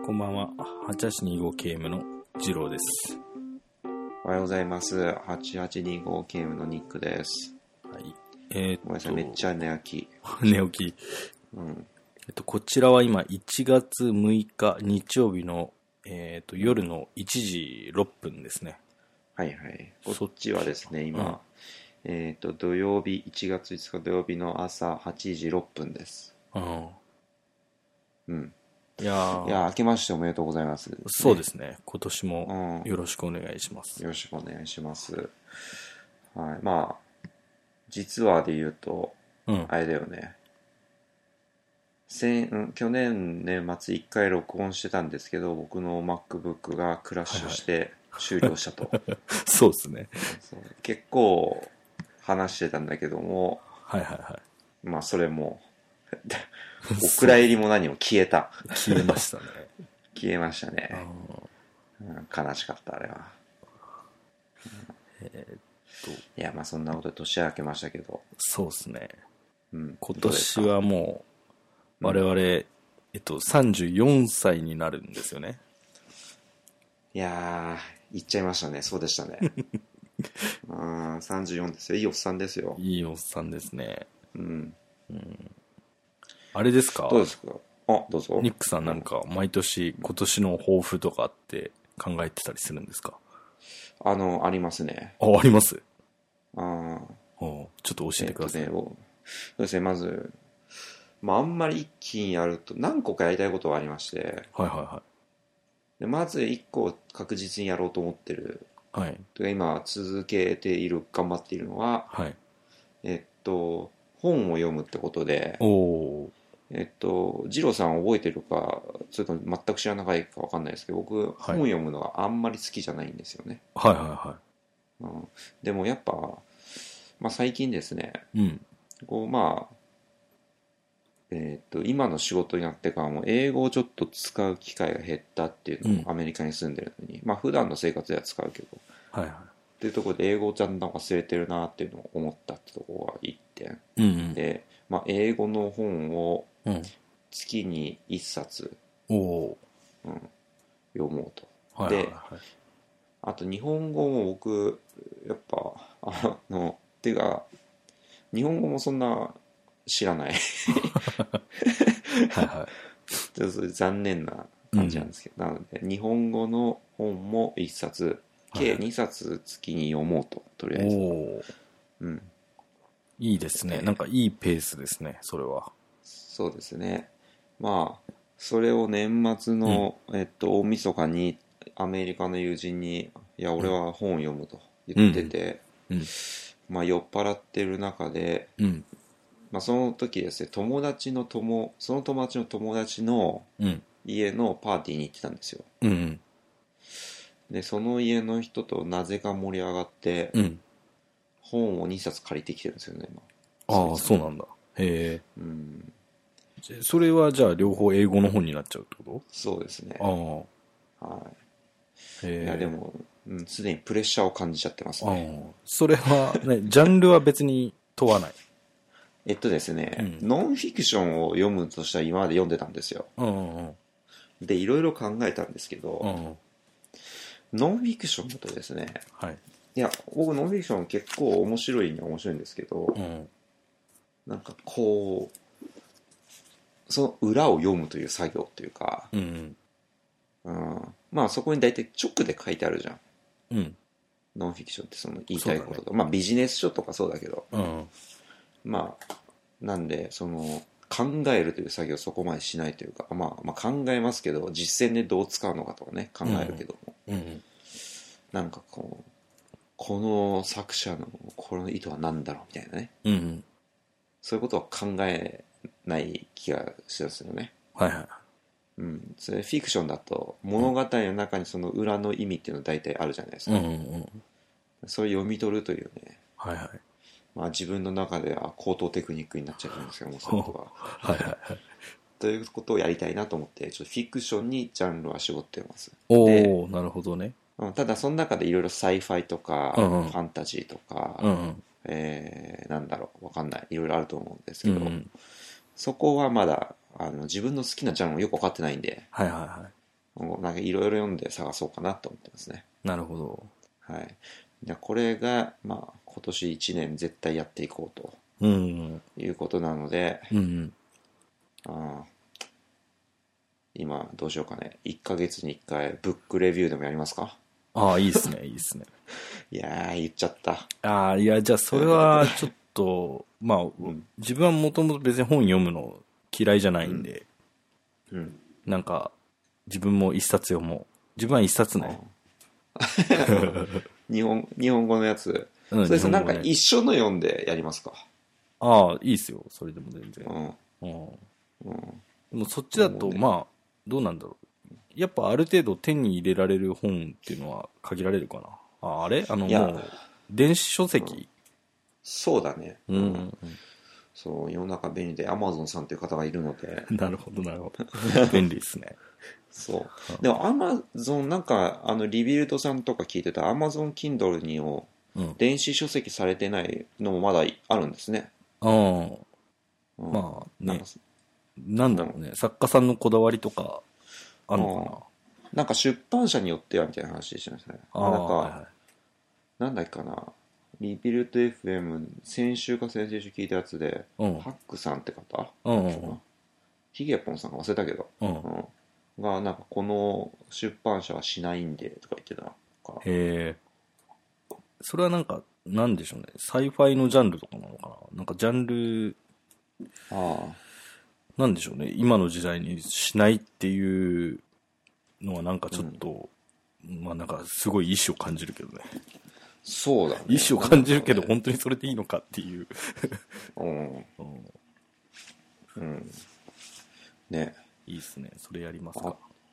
こんばんは。8825ケームの次郎です。 おはようございます。8825ケームのニックです。 はい。 ごめんなさい、めっちゃ寝起き。 寝起き。 うん。 こちらは今1月6日日曜日の、夜の1時6分ですね。 はいはい。こっちはですね、今、土曜日、1月5日土曜日の朝8時6分です。 うん。 うん。 いやー、 明けましておめでとうございます、ね。 そうですね。今年もよろしくお願いします。 よろしくお願いします。はい。まあ、実はで言うと、あれだよね。去年年末1回録音してたんですけど、僕の MacBook がクラッシュして終了したと。 そうですね。 そう結構話してたんだけども、 はいはいはい。 まあそれもお蔵入りも何も消えた。 消えましたね。 消えましたね。悲しかったあれは。いやまあそんなことで年明けましたけど。 そうですね。 うん、 今年はもう我々、34歳になるんですよね。 いやー言っちゃいましたね。そうでしたね。34ですよ。いいおっさんですよ。 いいおっさんですね。 うん。 あれですか？ どうですか？あ、どうぞ。 ニックさんなんか毎年今年の抱負とかって考えてたりするんですか？ ありますね。 あります。 あちょっと教えてください。 そうですね、まず、まあ、あんまり一気にやると何個かやりたいことがありまして、 はいはでまず1個確実にやろうと思ってる、 いはい。はい。 というか今続けている、頑張っているのは、 はい。 本を読むってことで、 おー。 二郎さん覚えてるか、それとも全く知らないか分かんないですけど、僕、 はい。 本読むのがあんまり好きじゃないんですよね。 はいはでもやっぱ、まあ、最近ですね、 いはい。うん。 こうまあ、今の仕事になってからも英語をちょっと使う機会が減ったっていうのをアメリカに住んでるのに、まあ普段の生活では使うけど、 はいはい。 っていうところで英語をちゃんと忘れてるなっていうのを思ったってところが一点。 うんうん。 で、まあ英語の本をうん。 月に1冊、 おー。 読もうと。 はいはいで、 はい。 あと日本語も僕、やっぱ、てか、日本語もそんな知らない。 はいはい。 ちょっと残念な感じなんですけど、なので日本語の本も1冊計2冊月に読もうと、とりあえず。 おー。いいですね。なんかいいペースですね、それは。 そうですね。まあそれを年末の、大晦日にアメリカの友人に「いや俺は本を読む」と言ってて、まあ酔っ払ってる中で、まあ、その時ですね、その友達の友達の家のパーティーに行ってたんですよ。でその家の人となぜか盛り上がって、本を2冊借りてきてるんですよね、今。 ああ、そうなんだ。へえ。それはじゃあ両方英語の本になっちゃうってこそうですね。 と？ はい。 へえ。 いやでも、すでにプレッシャーを感じちゃってますね。 それは、ね、ジャンルは別に問わない。 ですね、ノンフィクションを読むとしたら今まで読んでたんですよ。で、いろいろ考えたんですけど、ノンフィクションだとですね、 はい。 いや、僕ノンフィクション結構面白いには面白いんですけど、なんかこう、その裏を読むという作業というか、まあそこに大体直で書いてあるじゃん。ノンフィクションってその言いたいことと、まあビジネス書とかそうだけど、まあ、なんで、その、考えるという作業をそこまでしないというか、まあ考えますけど、実践でどう使うのかとかね、考えるけども、なんかこう、この作者のこの意図は何だろうみたいなね、そういうことは考えない気がしますよね。 はいはい。 それフィクションだと物語の中にその裏の意味っていうのは大体あるじゃないですか。それを読み取るというね、 はいはい。 まあ自分の中では高等テクニックになっちゃうんですけども、そういうことは。 はいはいはい。 ということをやりたいなと思って、ちょっとフィクションにジャンルは絞ってます。 おー、なるほどね。 ただその中でいろいろサイファイとか、ファンタジーとか、なんだろう、わかんない、いろいろあると思うんですけど、そこはまだ自分の好きなジャンルをよく分かってないんで、 はいはいはい。 なんかいろいろ読んで探そうかなと思ってますね。 なるほど。 はい。でこれが、まあ、今年1年絶対やっていこうとうん。 いうことなので、 うん。 あ今どうしようかね。1ヶ月に1回ブックレビューでもやりますか？ ああ、いいっすね、いいっすね。 いやー、言っちゃった。 ああ、いや、じゃあそれはちょっと、まあ、 ん自分はもともと別に本読むの嫌いじゃないんで、 うん。 なんか、自分も一冊読もう。自分は一冊ね。 日本語のやつ。 うんそうですね。なんか日本語ね一緒の読んでやりますか？ ああ、いいっすよ。それでも全然。 うん。 うん。 うん。 でもそっちだと、まあ、どうなんだろう。やっぱある程度手に入れられる本っていうのは限られるかな。あ、あれいやもう、電子書籍、 そうだね。 うん、うんそう、世の中便利で Amazon さんという方がいるので。 なるほど、なるほど。便利ですね。 そう。でも Amazon なんか、リビルドさんとか聞いてた Amazon Kindle にうん。 電子書籍されてないのもまだあるんですね。 ああ、 うん、 まあねなんか、 なんだろうね、作家さんのこだわりとか、あるのなんか出版社によってはみたいな話でしたね。 かな。ああ、 なんか、 はいはい。 なんだっけかな。リビルド FM、先週か先々週聞いたやつで、 うんハックさんって方、 うんうんヒゲポンさんか忘れたけど、 うんが、なんかこの出版社はしないんで、とか言ってたから。 へえ。それはなんか、なんでしょうね。サイファイのジャンルとかなのかな。なんかジャンル、 あなんでしょうね。今の時代にしないっていうのはなんかちょっと、まあなんかすごい意志を感じるけどね。 そうだね。 意志を感じるけど、 なんかね本当にそれでいいのかっていう。 うん。ね。 いいっすね。それやりますか。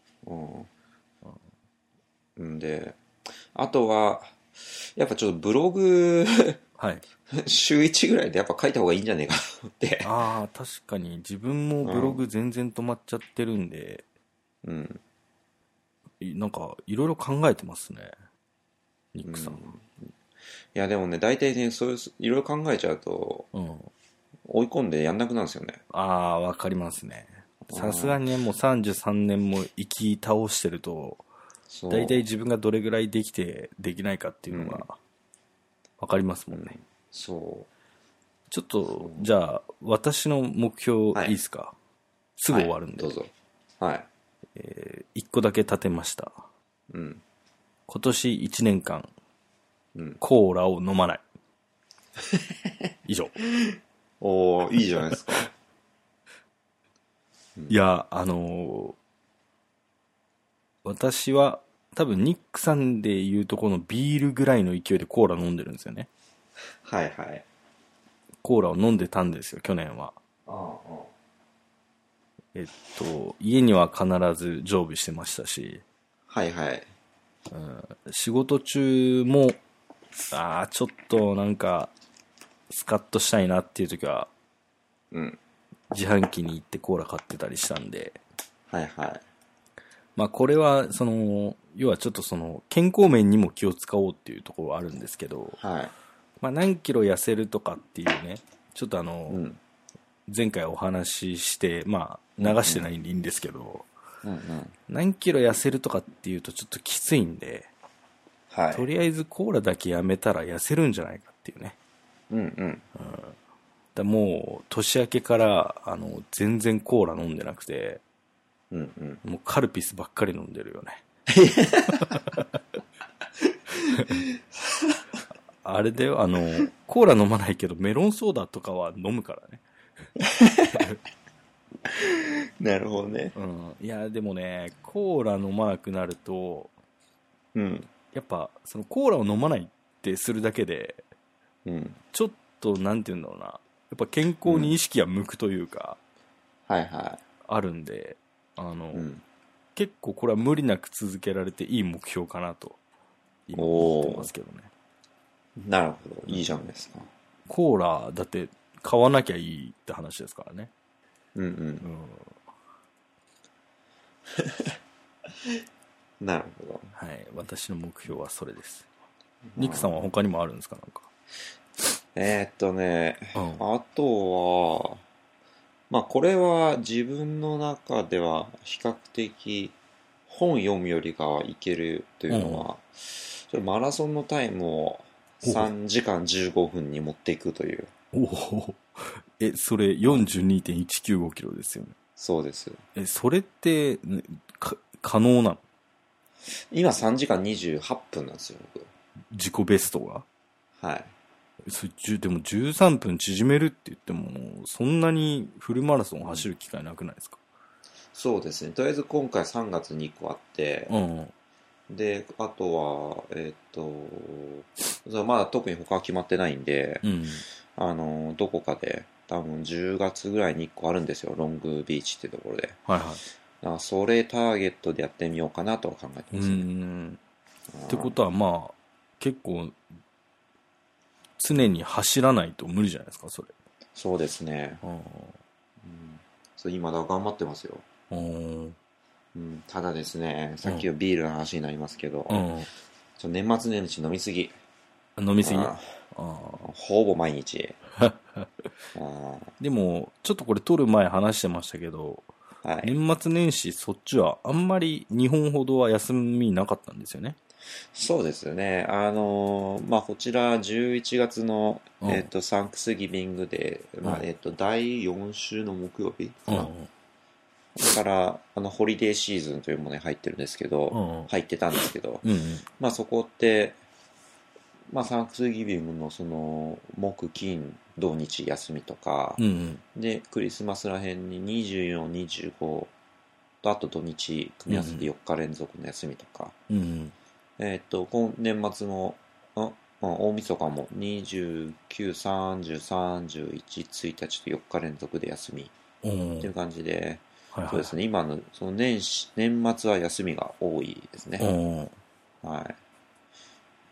んで、あとは、やっぱちょっとブログはい。 週1ぐらいでやっぱ書いた方がいいんじゃねえかなと思って。 ああ、確かに自分もブログ全然止まっちゃってるんで、 うん。 なんかいろいろ考えてますね。ニックさんは。 いやでもね、大体ね、そういう、いろいろ考えちゃうと、 うん。 追い込んでやんなくなるんですよね。 ああ、わかりますね。さすがにね、もう33年も生き倒してると、 そう。 大体自分がどれぐらいできてできないかっていうのがわかりますもんね。 そちょっと、じゃあ、私の目標はいいいですか？すう。 ぐ終わるんで。 どうぞ。はい。 一個だけ立てました。 うん。 今年1年間、 うんコーラを飲まない。以上。 おー、いいじゃないですか。 いや、私は多分ニックさんでいうとこのビールぐらいの勢いでコーラ飲んでるんですよね。 はいはい。 コーラを飲んでたんですよ、去年は。 あ家には必ず常備してましたし、 はいはい。 仕事中も、ちょっとなんか、スカッとしたいなっていう時は、 うん。 自販機に行ってコーラ買ってたりしたんで、 はいはい。 まあこれは、要はちょっと健康面にも気を使おうっていうところはあるんですけど、 はい。 まあ何キロ痩せるとかっていうね、ちょっとうん。 前回お話しして、まあ流してないんでいいんですけど、 うんうん。 何キロ痩せるとかっていうとちょっときついんで、 はい。 とりあえずコーラだけやめたら痩せるんじゃないかっていうね。 うんうん。 もう年明けから全然コーラ飲んでなくて、 うんうん。 もうカルピスばっかり飲んでるよね。あれだよ、コーラ飲まないけどメロンソーダとかは飲むからね。 なるほどね。 うん。いや、でもね、コーラ飲まなくなると、 うん。 やっぱ、コーラを飲まないってするだけで、 うん。 ちょっと、なんて言うんだろうな。やっぱ健康に意識が向くというか、 はいはあるんで、 い。うん。 結構これは無理なく続けられていい目標かなと、今思ってますけどね。 なるほど。いいじゃないですか。 コーラ、だって買わなきゃいいって話ですからね。 うんうん。なるほど。 はい。私の目標はそれです。ニックさんは他にもあるんですか？なんか。 あとは、まあこれは自分の中では比較的本読むよりがいけるというのは、ちょっとマラソンのタイムを3時間15分に持っていくという。 おお。それ42.195 キロですよね。 そうです。 それって、可能なの？ 今3時間28分なんですよ、僕。 自己ベストが。 はい。 でも13分縮めるって言っても、そんなにフルマラソンを走る機会なくないですか？ そうですね。とりあえず今回3月に1個あって、 うん。 で、あとは、まだ特に他は決まってないんで、 うん。 どこかで、多分10月ぐらいに1個あるんですよ、ロングビーチってところで。 はいはい。 だからそれターゲットでやってみようかなとは考えてますね。 ってことはまあ、結構、常に走らないと無理じゃないですか、それ。 そうですね。そう今だ頑張ってますよ。ただですね、さっきのビールの話になりますけど、年末年始飲みすぎ。 飲みすぎ？ ほぼ毎日。 でも、ちょっとこれ撮る前話してましたけど、 はい、 年末年始そっちはあんまり日本ほどは休みなかったんですよね。 そうですね。こちら11月の、サンクスギビングデー、第4週の木曜日かな。だから、ホリデーシーズンというものに入ってるんですけど、入ってたんですけど、そこって、サンクスギビングのその、木、金、土日休みとか、で、クリスマスらへんに24、25と、あと土日組み合わせて4日連続の休みとか、今年末の、大晦日も29、30、31、1日と4日連続で休みっていう感じで、そうですね、今のその年末は休みが多いですね。はい。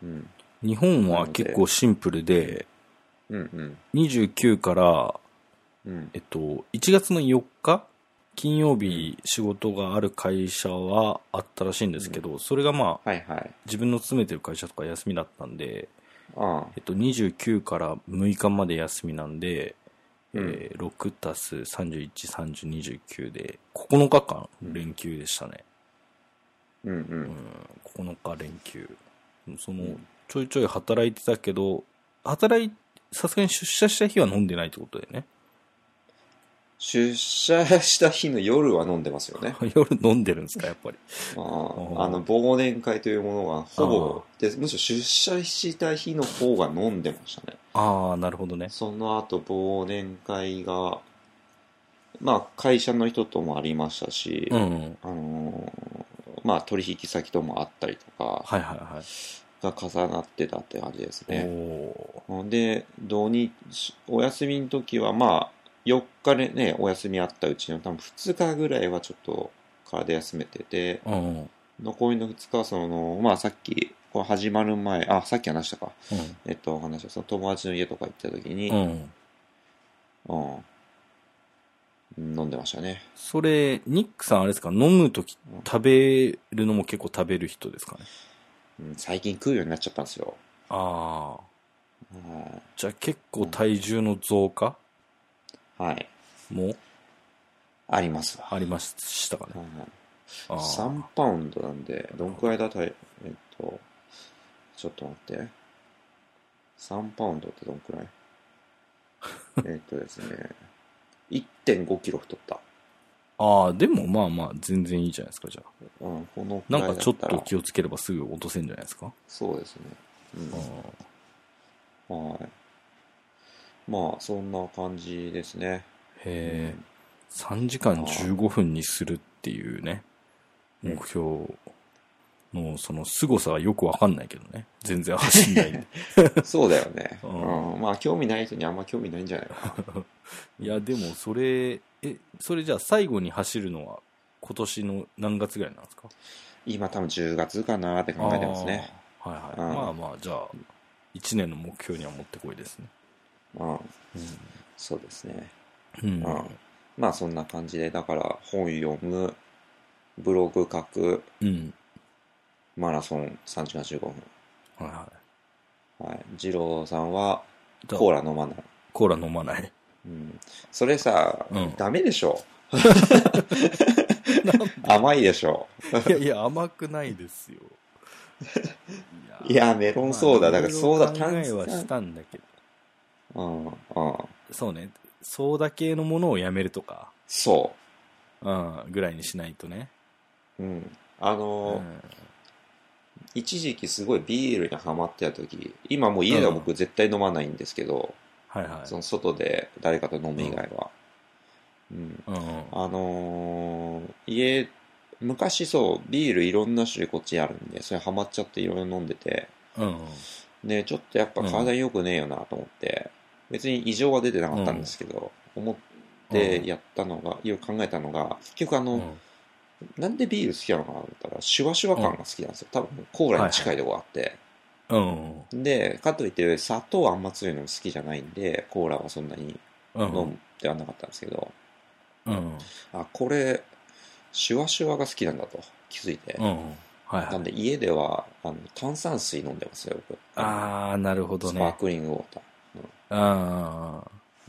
日本は結構シンプルで、29から、1月の4日金曜日仕事がある会社はあったらしいんですけど、それがまあ、自分の勤めてる会社とか休みだったんで、29から6日まで休みなんで、6たす31、30、29で、9日間連休でしたね。9日連休。ちょいちょい働いてたけど、さすがに出社した日は飲んでないってことだよね。 出社した日の夜は飲んでますよね。 夜飲んでるんですか、やっぱり。 忘年会というものがほぼで、むしろ出社した日の方が飲んでましたね。 なるほどね。 その後忘年会が、会社の人ともありましたし、取引先ともあったりとか、が重なってたって感じですね。で、お休みの時は4日でね、お休みあったうちの多分2日ぐらいはちょっと体休めてて、残りの2日はさっき、これ始まる前、さっき話したか。話した、その友達の家とか行った時に、飲んでましたね。 それ、ニックさんあれですか、飲む時食べるのも結構食べる人ですかね。 最近食うようになっちゃったんですよ。 じゃあ結構体重の増加もうありますわ。 ありましたかね。 3パウンドなんで、どんくらいだちょっと待って。3パウンドってどんくらいですね、1.5 キロ太った。 でも全然いいじゃないですか、じゃあ。 このなんかちょっと気をつければすぐ落とせるんじゃないですか。 そうですね。そんな感じですね。 3時間15分にするっていうね、目標のその凄さはよくわかんないけどね。全然走んないんで。 そうだよね。興味ない人にあんま興味ないんじゃないかな。 いや、でもそれじゃあ最後に走るのは今年の何月ぐらいなんですか？ 今多分10月かなって考えてますね。 じゃあ1年の目標には持ってこいですね。 そうですね。そんな感じで、だから本読む、ブログ書く、マラソン3時間15分。二郎さんはコーラ飲まない。 コーラ飲まない。 それさ、ダメでしょ。 甘いでしょ。 いやいや、甘くないですよ。 いや、メロンソーダ、だからソーダ考えはしたんだけど。 そうね。ソーダ系のものをやめるとか。 そう。ぐらいにしないとね。 一時期すごいビールにハマってた時、今もう家では僕絶対飲まないんですけど、 はいはい。 その外で誰かと飲む以外は。昔そうビールいろんな種類こっちあるんで、それハマっちゃっていろいろ飲んでて、でちょっとやっぱ体に良くねえよなと思って、別に異常は出てなかったんですけど、思ってやったのが、よく考えたのが、結局なんでビール好きなのかなと思ったら、シュワシュワ感が好きなんですよ。多分コーラに近いとこがあって。で、かといって砂糖あんま強いのも好きじゃないんで、コーラはそんなに飲んではなかったんですけど、これ、シュワシュワが好きなんだと気づいて。なんで家では炭酸水飲んでますよ、僕。 なるほどね。 スパークリングウォーター。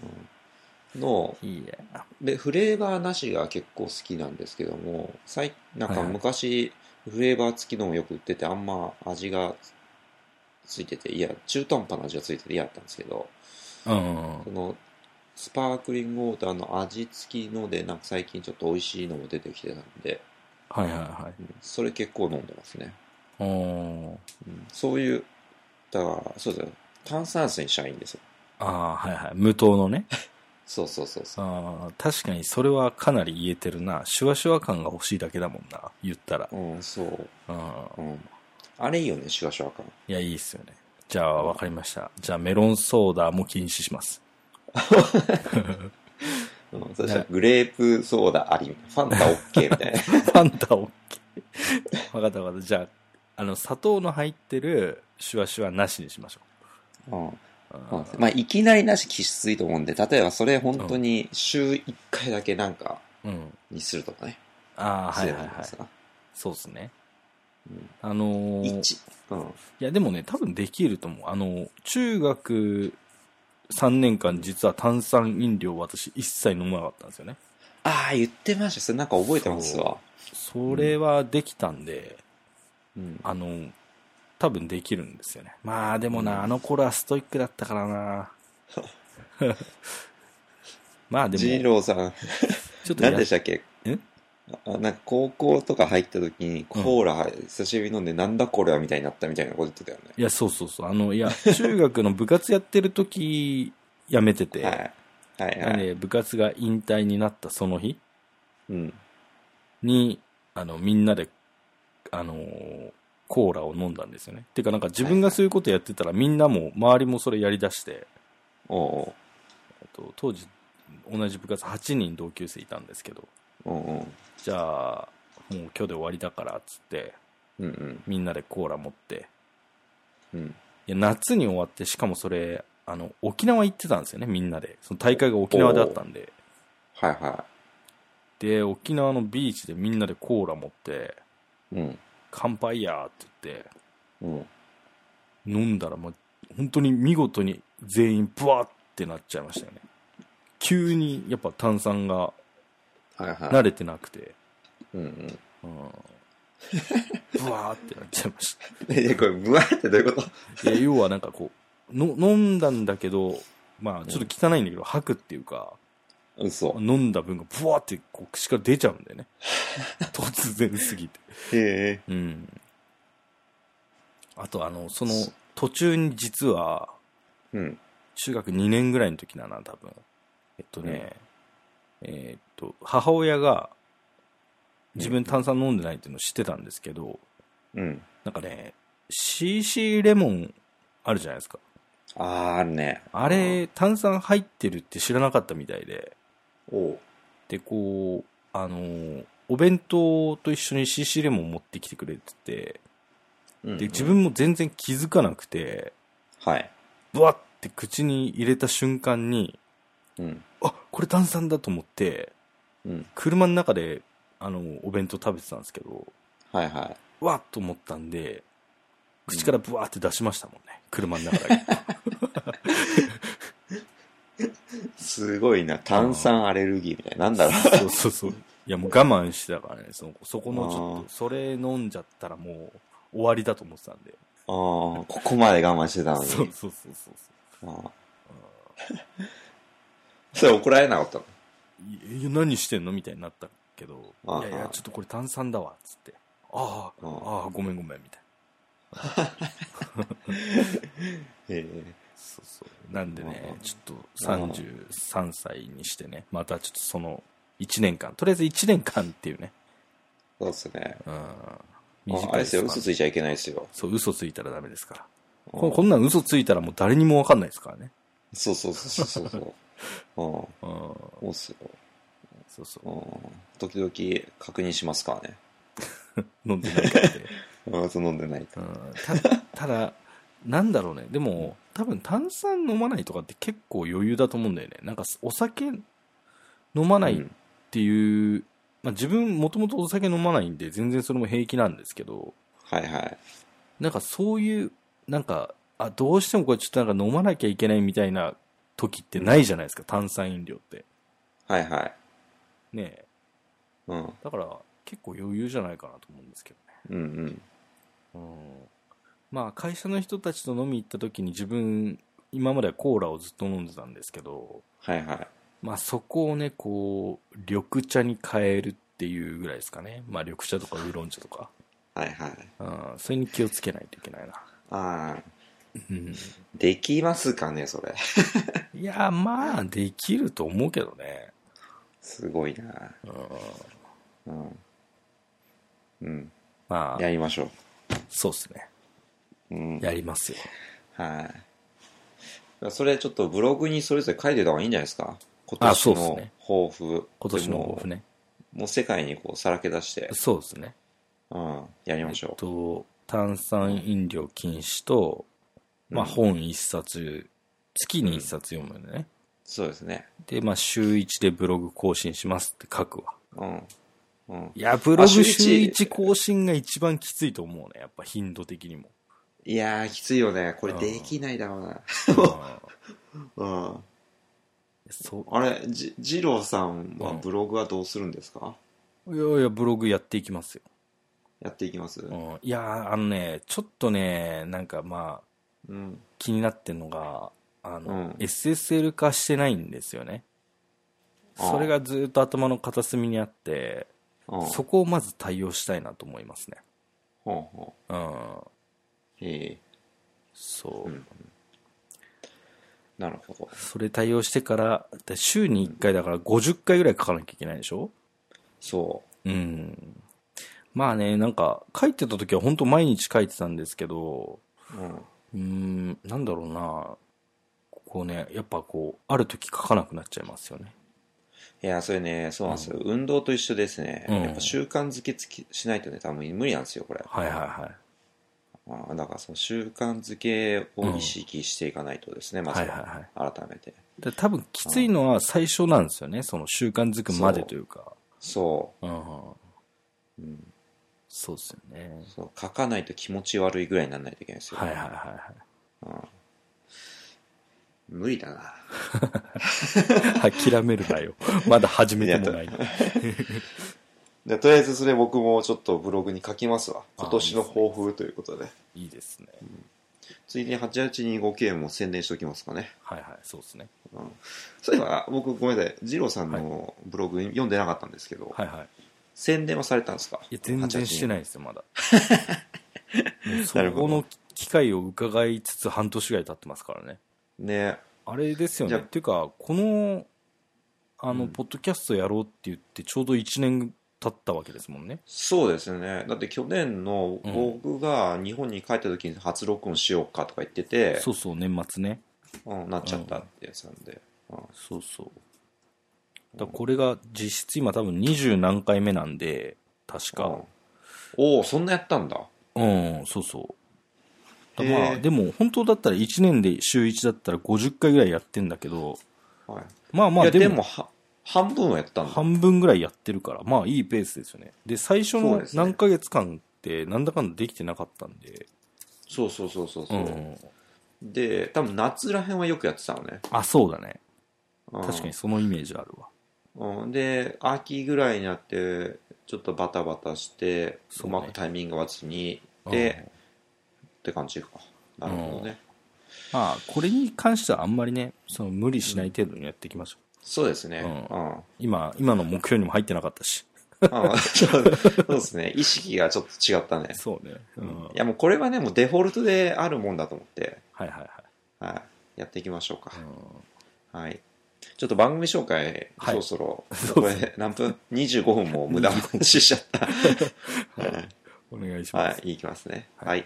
で、フレーバーなしが結構好きなんですけども、なんか昔、フレーバー付きのもよく売ってて、あんま味がついてて、中途半端な味がついてて嫌だったんですけど、その、スパークリングウォーターの味付きので、なんか最近ちょっと美味しいのも出てきてたんで、それ結構飲んでますね。そういう、だから、そうですよ。炭酸水にしたらいいんですよ。 無糖のね。 そう。 確かにそれはかなり言えてるな。シュワシュワ感が欲しいだけだもんな、言ったら。 そう。あれいいよね、シュワシュワ感。 いや、いいっすよね。じゃあ、わかりました。じゃあ、メロンソーダも禁止します。 そしたらグレープソーダあり、ファンタ OK みたいな。 ファンタ OK。わかった。じゃあ、砂糖の入ってるシュワシュワなしにしましょう。 まあ、いきなりなしきついと思うんで、例えばそれ本当に週1回だけなんか、にするとかね。 そうですね。 いや、でもね、多分できると思う。中学3年間実は炭酸飲料を私一切飲まなかったんですよね。 言ってました。それなんか覚えてますわ。 それはできたんで、多分できるんですよね。まあでもな、あの頃はストイックだったからな。まあでも。 ジーローさん、ちょっと何でしたっけ？なんか高校とか入った時にコーラ久しぶりに飲んでなんだこれはみたいになったみたいなこと言ってたよね。 いや、そう。中学の部活やってる時やめてて、部活が引退になったその日に、みんなで、コーラを飲んだんですよね。てかなんか自分がそういうことやってたらみんなも周りもそれやりだして、当時同じ部活8人同級生いたんですけど、じゃあもう今日で終わりだからっつって、みんなでコーラ持って、いや夏に終わって、しかもそれ沖縄行ってたんですよね、みんなで。その大会が沖縄であったんで、で沖縄のビーチでみんなでコーラ持って、乾杯やーって言って、飲んだらもう本当に見事に全員ブワーってなっちゃいましたよね。急にやっぱ炭酸が慣れてなくて、ブワーってなっちゃいました。 これブワーってどういうこと？ いや、要はなんかこう飲んだんだけど、まあちょっと汚いんだけど、吐くっていうか、飲んだ分がブワーってこう口から出ちゃうんだよね。突然すぎて。あとその途中に実は、中学2年ぐらいの時だな、多分。母親が自分炭酸飲んでないっていうのを知ってたんですけど、なんかね、CC レモンあるじゃないですか。 あるね。 あれ、炭酸入ってるって知らなかったみたいで、で、こう、お弁当と一緒に CC レモン持ってきてくれてて、で、自分も全然気づかなくて、ブワッて口に入れた瞬間に、これ炭酸だと思って、車の中でお弁当食べてたんですけど、わっと思ったんで、口からブワーって出しましたもんね、車の中で。 すごいな。炭酸アレルギーみたいな。なんだろう。 そうそうそう。いやもう我慢してたからね、そこのちょっと、それ飲んじゃったらもう終わりだと思ってたんで。 ここまで我慢してたのに。 そうそうそうそう。 それ怒られなかったの？ いや、何してんのみたいになったけど、いやいや、ちょっとこれ炭酸だわ、つって。ああ、ごめん、みたいな。そうそう。なんでね、ちょっと33歳にしてね、またちょっとその1年間、とりあえず1年間っていうね。 そうですね。 短いあれですよ、嘘ついちゃいけないですよ。 そう、嘘ついたらダメですから。こんなん嘘ついたらもう誰にも分かんないですからね。 そうそうそうそうそう。そうっすよ。 そうそう。 時々確認しますからね。 飲んでないかって。 そう飲んでないか。 ただ、なんだろうね。でも、多分炭酸飲まないとかって結構余裕だと思うんだよね。なんかお酒飲まないっていう、まあ自分もともとお酒飲まないんで全然それも平気なんですけど、 はいはい。 なんかそういう、なんか、どうしてもこれちょっとなんか飲まなきゃいけないみたいな時ってないじゃないですか、炭酸飲料って。 はいはい。 ねえ。だから結構余裕じゃないかなと思うんですけどね。まあ会社の人たちと飲み行った時に自分、今まではコーラをずっと飲んでたんですけど、 はいはい。 まあそこをね、こう、緑茶に変えるっていうぐらいですかね。まあ緑茶とかウーロン茶とか。 はいはい。 それに気をつけないといけないな。 できますかね、それ。 いや、まあ、できると思うけどね。 すごいな。まあ、やりましょう。 そうっすね。やりますよ。 はい。それちょっとブログにそれぞれ書いてた方がいいんじゃないですか。今年の抱負。 今年の抱負ね。 もう世界にこうさらけ出して。 そうですね。 やりましょう。 炭酸飲料禁止と、まあ本一冊、月に一冊読むのね。 そうですね。 で、まあ週一でブログ更新しますって書くわ。いや、ブログ週一更新が一番きついと思うね。やっぱ頻度的にも。 いやー、きついよね。これできないだろうな。あれ、二郎さんはブログはどうするんですか？ いや、ブログやっていきますよ。 やっていきます？ いや、ちょっとね、なんかまあ、気になってんのが、SSL 化してないんですよね。それがずっと頭の片隅にあって、そこをまず対応したいなと思いますね。そう。 なるほど。 それ対応してから、週に1回だから50回ぐらい書かなきゃいけないでしょ？ そう。 まあね、なんか書いてた時は本当毎日書いてたんですけど、なんだろうな、こうね、やっぱこう、ある時書かなくなっちゃいますよね。 いや、それね、そうなんですよ。運動と一緒ですね。やっぱ習慣づけしないとね、多分無理なんですよ、これ。 はいはいはい。 だからその習慣づけを意識していかないとですね、まずは改めて。 多分きついのは最初なんですよね、その習慣づくまでというか。 そう。 そうですよね。 そう書かないと気持ち悪いぐらいにならないといけないですよ。 はいはいはいはい。 無理だな。 諦めるなよ。まだ始めてもない。 でとりあえずそれ僕もちょっとブログに書きますわ。今年の抱負ということで。 いいですね。 ついでに 8825K も宣伝しておきますかね。 はいはい、そうですね。 そういえば僕ごめんなさい、二郎さんのブログ読んでなかったんですけど、 はいはい。 宣伝はされたんですか？ いや、全然してないですよ、まだ。そこの機会を伺いつつ半年ぐらい経ってますからね。 ね。 あれですよね。っていうか、この、ポッドキャストやろうって言ってちょうど1年経ったわけですもんね。 そうですね。だって去年の僕が日本に帰った時に初録音しようかとか言ってて、 そうそう、年末ね。 なっちゃったってやつなんで。 そうそう。だこれが実質今多分20何回目なんで、確か。 おお、そんなやったんだ。 そうそう。まあ、でも本当だったら1年で週1だったら50回ぐらいやってんだけど、まあまあでも半分はやったんだ。 半分ぐらいやってるから、まあいいペースですよね。で、最初の何ヶ月間ってなんだかんだできてなかったんで。 そう。で、多分夏らへんはよくやってたのね。 そうだね。 確かにそのイメージあるわ。で、秋ぐらいになって、ちょっとバタバタして、 そうね、 うまくタイミング合わずに、で、って感じか。なるほどね。 まあ、これに関してはあんまりね、その無理しない程度にやっていきましょう。 そうですね。 今の目標にも入ってなかったし。 そうですね。意識がちょっと違ったね。 そうね。 いやもうこれはね、もうデフォルトであるもんだと思って、 はいはいはい。 はい。やっていきましょうか。はい。ちょっと番組紹介、 はい、 そろそろ、これ何分 ?25 分も無駄話しちゃった。 はい、お願いします。 はい、いきますね。はい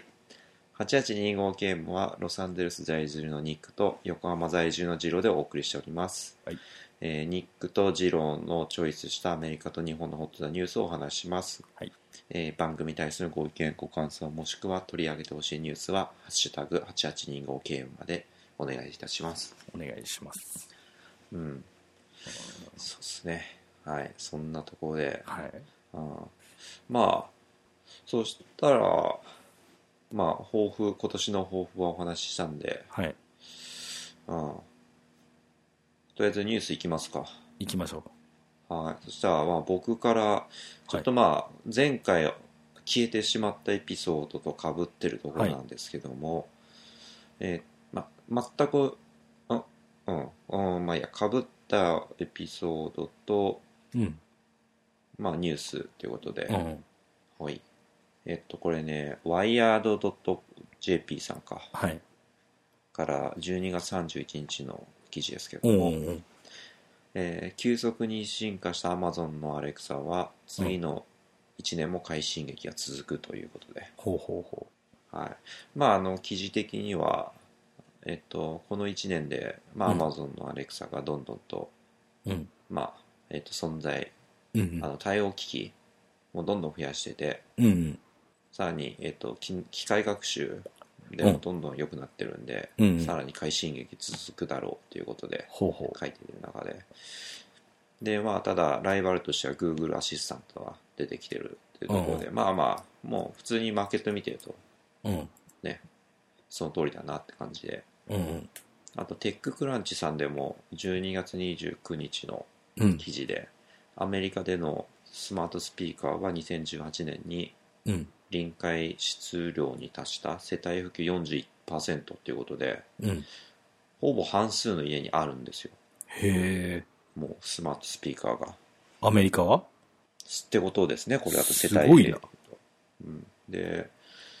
。8825ゲームはロサンゼルス在住のニックと横浜在住のジローでお送りしております。 はい。 ニックとジローのチョイスしたアメリカと日本のホットなニュースをお話しします。 はい。 番組に対するご意見、ご感想、もしくは取り上げてほしいニュースは、ハッシュタグ 8825KM までお願いいたします。 お願いします。 うん。そうですね。はい。そんなところで。 はい。 まあ、そしたら、まあ、今年の抱負はお話ししたんで、 はい。 とりあえずニュースいきますか。 いきましょう。はい。そしたら、まあ僕から、ちょっとまあ、前回消えてしまったエピソードと被ってるところなんですけども、まあ、全く、まあいや、被ったエピソードと、まあニュースということで、はい。これね、wired.jp さんか。 はい。 から12月31日の記事ですけども、急速に進化した Amazon の Alexa は次の1年も快進撃が続くということで、はい。まあ記事的にはこの1年で、まあ、Amazon の Alexa がどんどんと、まあ存在、対応機器もどんどん増やしてて、さらに機械学習でもどんどん良くなってるんで、さらに快進撃続くだろうということで書いている中で、まあただライバルとしては Google アシスタントが出てきてるっていうところで、まあまあもう普通にマーケット見てると、ね、その通りだなって感じで、あとテッククランチさんでも12月29日の記事で、アメリカでのスマートスピーカーは2018年に臨界質量に達した世帯普及 41% っていうことで、ほぼ半数の家にあるんですよ。 へえ。 もうスマートスピーカーが。 アメリカはってことですね、これだと世帯すごいな。 で、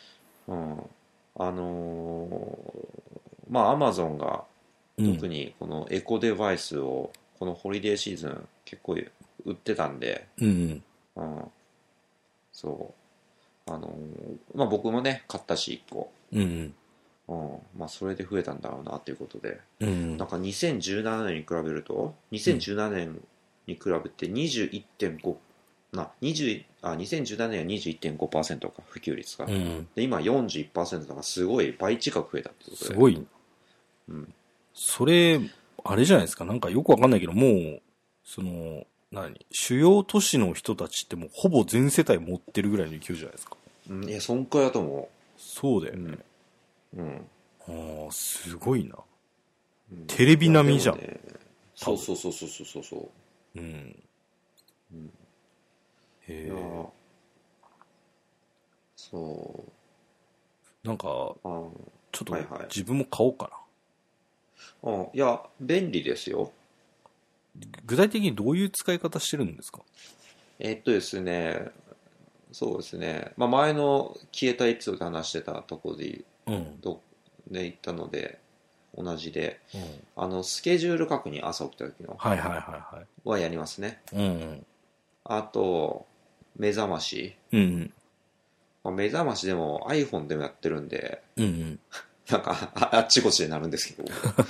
まあアマゾンが特にこのエコデバイスをこのホリデーシーズン結構売ってたんで、そう。まあ僕もね、買ったし、1個。まあそれで増えたんだろうなということで。なんか2017年に比べると、2017年に比べて21.5、2017年は 21.5% か、普及率が。で、今 41% だからすごい倍近く増えたってことで。 すごい。それ、あれじゃないですか。なんかよくわかんないけど、もう、主要都市の人たちってもうほぼ全世帯持ってるぐらいの勢いじゃないですか。 いや、そんくらいだと思う。 そうだよね。ああ、すごいな。テレビ並みじゃん。 そう。へえ。そう。 なんか、ちょっと自分も買おうかな。いや、便利ですよ。 具体的にどういう使い方してるんですか？ ですね、そうですね、まあ、前の消えたエピソードで話してたところで言ったので同じで、スケジュール確認、朝起きた時のはやりますね。あと目覚まし、まあ、目覚ましでも iPhone でもやってるんで、なんかあっちこっちでなるんですけど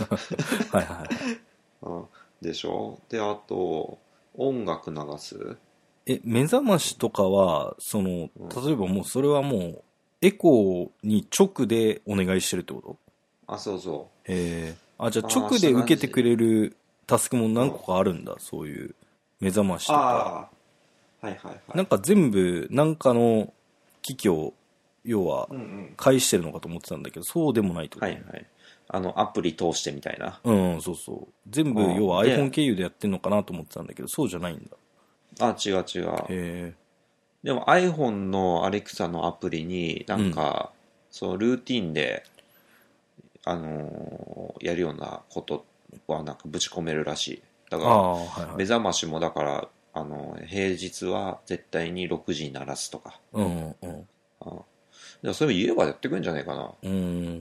でしょ。で、あと音楽流す。 目覚ましとかは例えばもうそれはもうエコーに直でお願いしてるってこと？ そうそう。 じゃあ直で受けてくれるタスクも何個かあるんだ。そういう目覚ましとか。なんか全部なんかの機器を要は介してるのかと思ってたんだけど、そうでもないと。 アプリ通してみたいな。 うん、そうそう。全部、要は iPhone 経由でやってんのかなと思ってたんだけど、そうじゃないんだ。 あ、違う違う。 へでも iPhone の Alexa のアプリになんか、そのルーティンで、やるようなことはなんかぶち込めるらしい。だから、 はいはい、 目覚ましもだから、平日は絶対に6時に鳴らすとか。 うんうん。 でもそれ言えばやってくれんじゃないかな。 うん。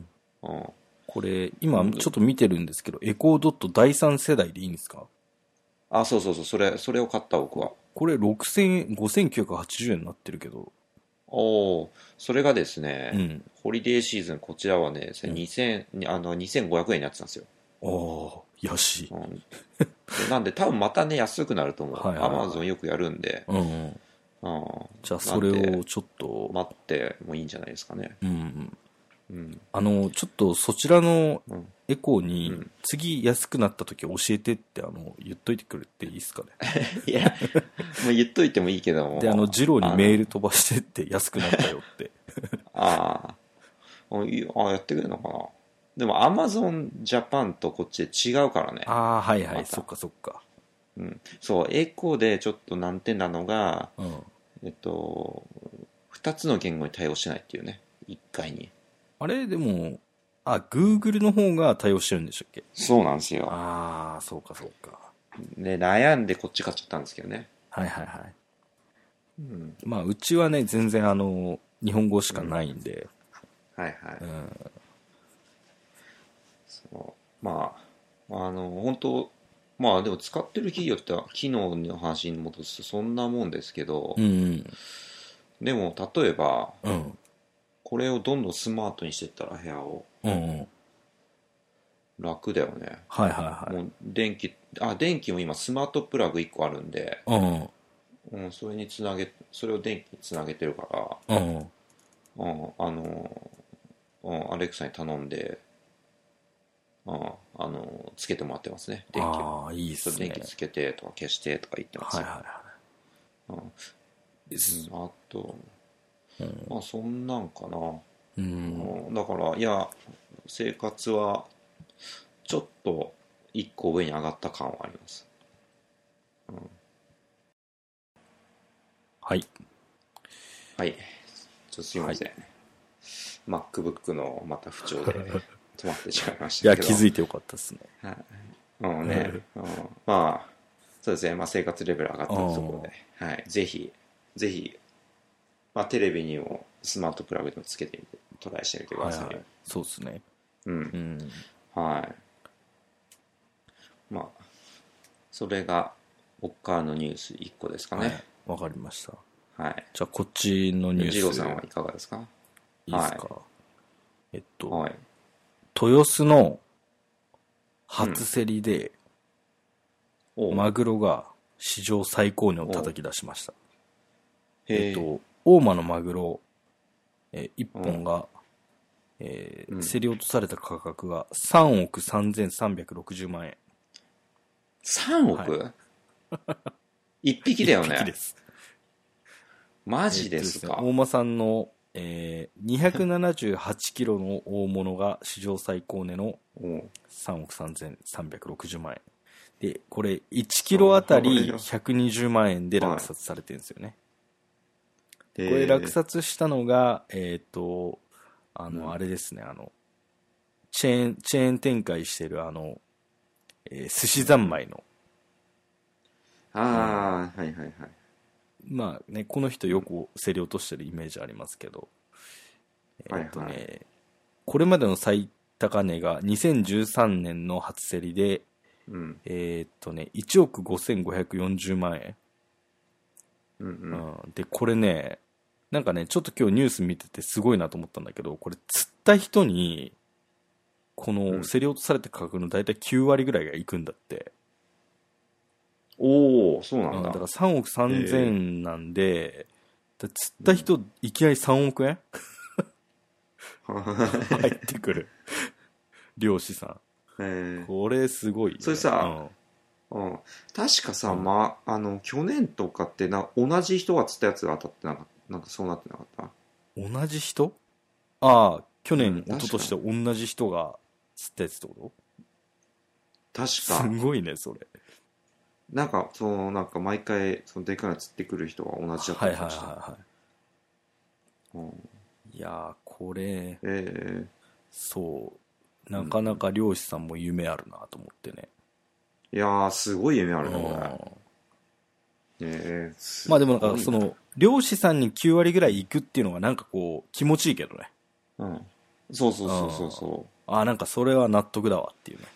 これ、今ちょっと見てるんですけど、エコードット第3世代でいいんですか？ あ、そうそうそう、それを買った僕は。 これ5980円になってるけど。 おお、それがですね、ホリデーシーズン、こちらはね、2500円になってたんですよ。 ああ、安い。 なんで多分またね、安くなると思う。 はいはいはい、 Amazon よくやるんで。 じゃあそれをちょっと。 待ってもいいんじゃないですかね。 ちょっとそちらのエコーに、次安くなった時教えてって言っといてくれていいですかね。 いや、もう言っといてもいいけども。 で、ジローにメール飛ばしてって安くなったよって。 やってくれるのかな。でも Amazon Japan とこっちで違うからね。 はいはい、そっかそっか。 そう、エコーでちょっと難点なのが、2つの言語に対応してないっていうね、1回に。 あれでも、Google の方が対応してるんでしたっけ？ そうなんですよ。 そうかそうか。 で、悩んでこっち買っちゃったんですけどね。 はいはいはい。まあ、うちはね、全然日本語しかないんで。 はいはい。そう。まあ、本当まあでも使ってる企業って機能の話に戻すとそんなもんですけど、でも例えば、これをどんどんスマートにしていったら部屋を、楽だよね。 はいはいはい。 もう電気も今スマートプラグ1個あるんで、それを電気につなげてるから、アレクサに頼んで、つけてもらってますね、電気を。 いいっすね。 電気つけてとか消してとか言ってますよ。あと、まあそんなんかな。だからいや、生活はちょっと一個上に上がった感はあります。 はいはい。ちょっとすいません、MacBook のまた不調で止まってしまいましたけど。 いや、気づいてよかったですね。 まあそうですね、生活レベル上がったところで、はい、ぜひテレビにもスマートプラグでもつけてみてトライしてみてください。 そうですね。 はい。それが僕からのニュース1個ですかね。 わかりました。 はい。 じゃあこっちのニュース。 ジローさんはいかがですか？ いいですか？豊洲の初競りで、マグロが史上最高値を叩き出しました。大間のマグロ、1本が、競り落とされた価格が3億3360万円。 3億、1匹だよね。 1匹です。 マジですか？ 大間産の、278キロの大物が史上最高値の3億3360万円。で、これ1キロあたり120万円で落札されてるんですよね。これ落札したのが、あれですね、チェーン展開してる寿司三昧の。 はいはいはい。 まあね、この人よく競り落としてるイメージありますけど、これまでの最高値が2013年の初競りで、1億5540万円。で、これね、なんかね、ちょっと今日ニュース見ててすごいなと思ったんだけど、これ釣った人に、この競り落とされた価格の大体9割ぐらいがいくんだって。 そうなんだ。 だから3億3000なんで、釣った人、いきなり3億円入ってくる。漁師さん。これすごい、ね。 それさ、確かさ、去年とかって同じ人が釣ったやつが当たってなんかそうなってなかった？ 同じ人？去年、一昨年と同じ人が釣ったやつってこと？ 確か。 すごいね、それ。 なんか、なんか毎回、でかいの釣ってくる人が同じだったりとかした。 はいはいはいはい。いやー、これ、そう。なかなか漁師さんも夢あるなと思ってね。 いやー、すごい夢あるね、これ。まあでもなんか、漁師さんに9割ぐらい行くっていうのがなんかこう、気持ちいいけどね。 うん。そうそうそうそうそう。 なんかそれは納得だわっていうね。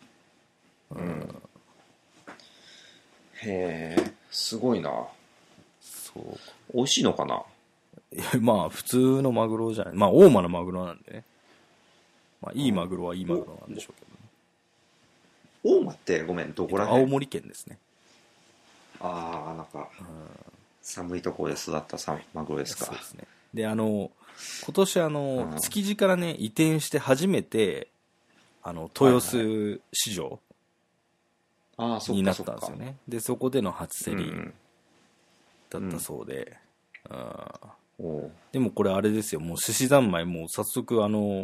へえ、すごいな。 そう。 美味しいのかな？ いや、まあ普通のマグロじゃない。まあ大間のマグロなんでね。まあいいマグロはいいマグロなんでしょうけどね。大間ってごめん、どこら辺？ 青森県ですね。 なんか、寒いところで育ったマグロですか。 そうですね。で、今年築地からね、移転して初めて、豊洲市場になったんですよね。で、そこでの初競りだったそうで。でもこれあれですよ、もう寿司三昧もう早速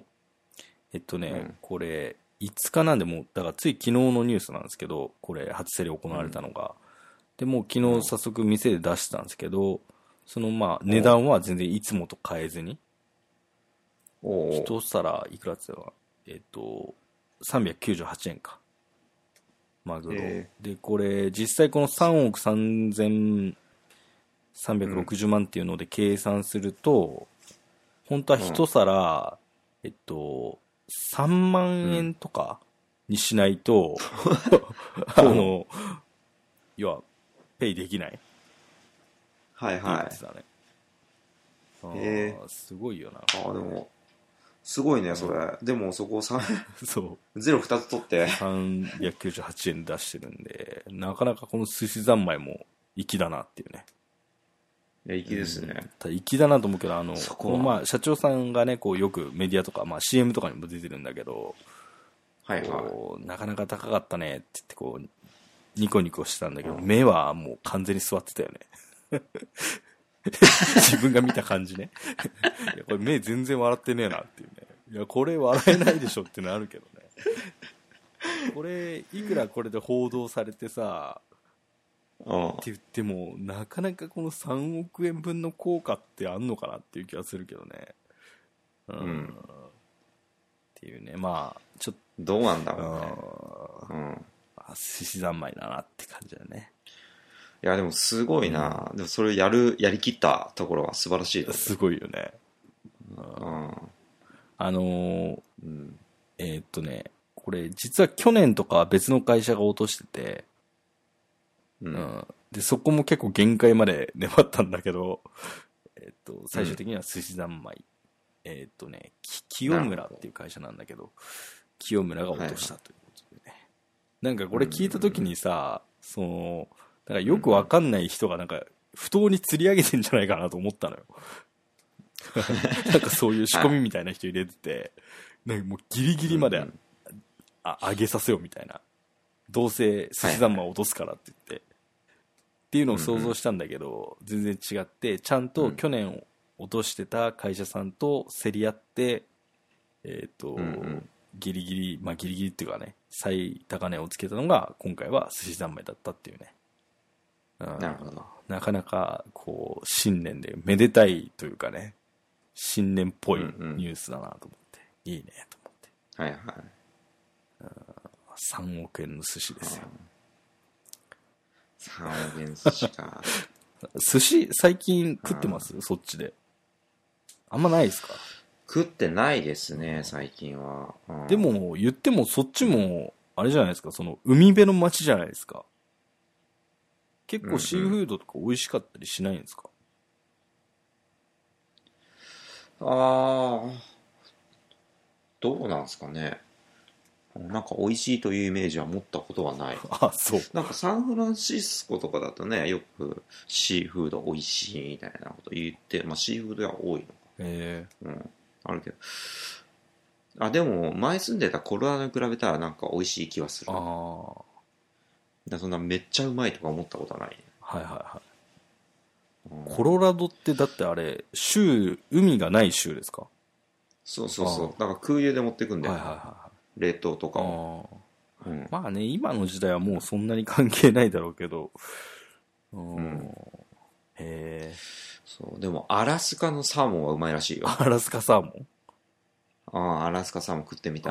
これ、5日なんでもう、だからつい昨日のニュースなんですけど、これ初競り行われたのが。で、もう昨日早速店で出したんですけど、そのまあ値段は全然いつもと変えずに、一皿いくらって言ったら、398円か。マグロ。で、これ、実際この3億3360万っていうので計算すると、本当は一皿、3万円とかにしないと、要は、ペイできない。 はいはい。 すごいよな。 でも、すごいね、それ。でもそこそう。 0 2つ取って。 398円出してるんで、なかなかこの寿司三昧も粋だなっていうね。 いや、粋ですね。 粋だなと思うけど、このまあ、社長さんがね、こうよくメディアとか、まあ CM とかにも出てるんだけど、なかなか高かったねって言ってこう、ニコニコしてたんだけど、目はもう完全に座ってたよね。自分が見た感じね。いや、これ目全然笑ってねえなっていうね。いや、これ笑えないでしょってのあるけどね。これ、いくらこれで報道されてさ、って言っても、なかなかこの3億円分の効果ってあんのかなっていう気がするけどね。っていうね、まあ、ちょっと。 どうなんだろうね。 寿司三昧だなって感じだね。 いや、でもすごいな。でもそれをやりきったところは素晴らしい。 すごいよね。これ実は去年とか別の会社が落としてて、で、そこも結構限界まで粘ったんだけど、最終的には寿司三昧。清村っていう会社なんだけど、清村が落としたということでね。なんかこれ聞いたときにさ、なんかよくわかんない人がなんか不当に釣り上げてんじゃないかなと思ったのよ。なんかそういう仕込みみたいな人入れてて、なんかもうギリギリまで上げさせようみたいな。どうせ寿司三昧落とすからって言って。っていうのを想像したんだけど、全然違って、ちゃんと去年落としてた会社さんと競り合って、ギリギリ、まあギリギリっていうかね、最高値をつけたのが今回は寿司三昧だったっていうね。 なるほど。 なかなかこう新年でめでたいというかね、新年っぽいニュースだなと思って、いいねと思って。 はいはい。 3億円の寿司ですよ。 3億円寿司か。 寿司最近食ってます？そっちで。あんまないですか？ 食ってないですね、最近は。 でも言ってもそっちもあれじゃないですか、その海辺の町じゃないですか。結構シーフードとか美味しかったりしないんですか？ どうなんですかね。なんか美味しいというイメージは持ったことはない。 そう。 なんかサンフランシスコとかだとね、よくシーフード美味しいみたいなこと言って、まあシーフードが多いのか。あるけど。でも前住んでたコロラドに比べたらなんか美味しい気はする。そんなめっちゃうまいとか思ったことはない。 はいはいはい。コロラドってだってあれ、海がない州ですか？ そうそうそう。だから空輸で持ってくんだよ。 はいはいはい。 冷凍とかは。 まあね、今の時代はもうそんなに関係ないだろうけど。へえ。 そう、でもアラスカのサーモンはうまいらしいよ。 アラスカサーモン？ アラスカサーモン食ってみたい。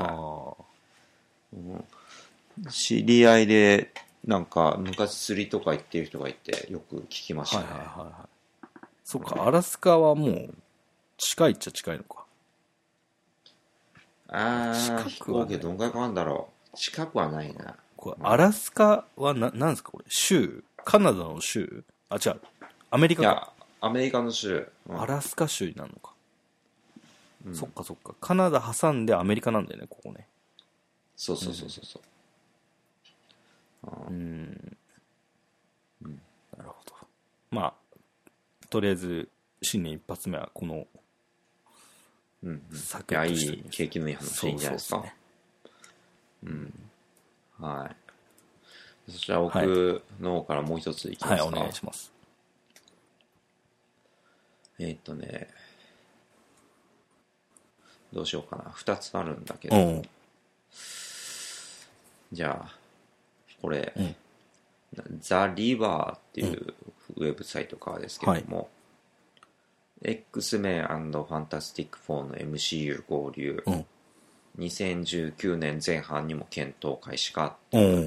知り合いで、なんか昔釣りとか行ってる人がいて、よく聞きましたね。 そっか、アラスカはもう、近いっちゃ近いのか。 飛行機どんぐらいかかるんだろう。近くはないな。 これアラスカはなんですかこれ？州？カナダの州？あ、違う。アメリカか。 いや、アメリカの州。 アラスカ州になるのか。そっかそっか。カナダ挟んでアメリカなんだよね、ここね。 そう。 なるほど。まあ、とりあえず、新年一発目はこの、 サクッとしていい、景気のいい話いいんじゃないですか。はい。そしたら僕の方からもう一ついきますか。 はい、お願いします。 どうしようかな。2つあるんだけど。じゃあ、これ、ザ・リバーっていうウェブサイトからですけども、X メン&ファンタスティック4の MCU 合流、2019年前半にも検討開始か、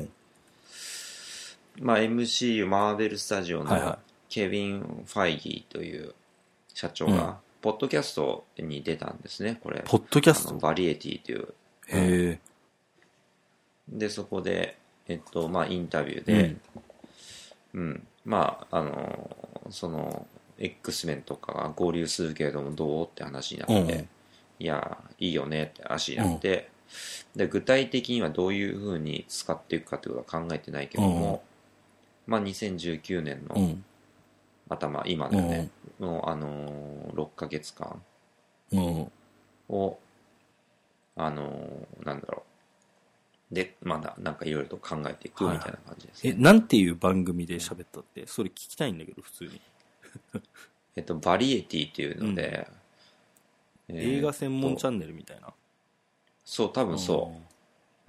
まあ MCU マーベルスタジオのケビン・ファイギーという社長がポッドキャストに出たんですね。これポッドキャスト？ バリエティという。 へえ。 でそこでまあインタビューで、まあその X メンとかが合流するけれどもどうって話になって、いやいいよねって話になって、で具体的にはどういうふうに使っていくかってことは考えてないけども、まあ2019年の頭、今だよね、の6ヶ月間をなんだろうでまだなんかいろいろと考えていくみたいな感じですね。 なんていう番組で喋ったって？それ聞きたいんだけど普通に。 バリエティっていうので、 映画専門チャンネルみたいな。 そう多分そう。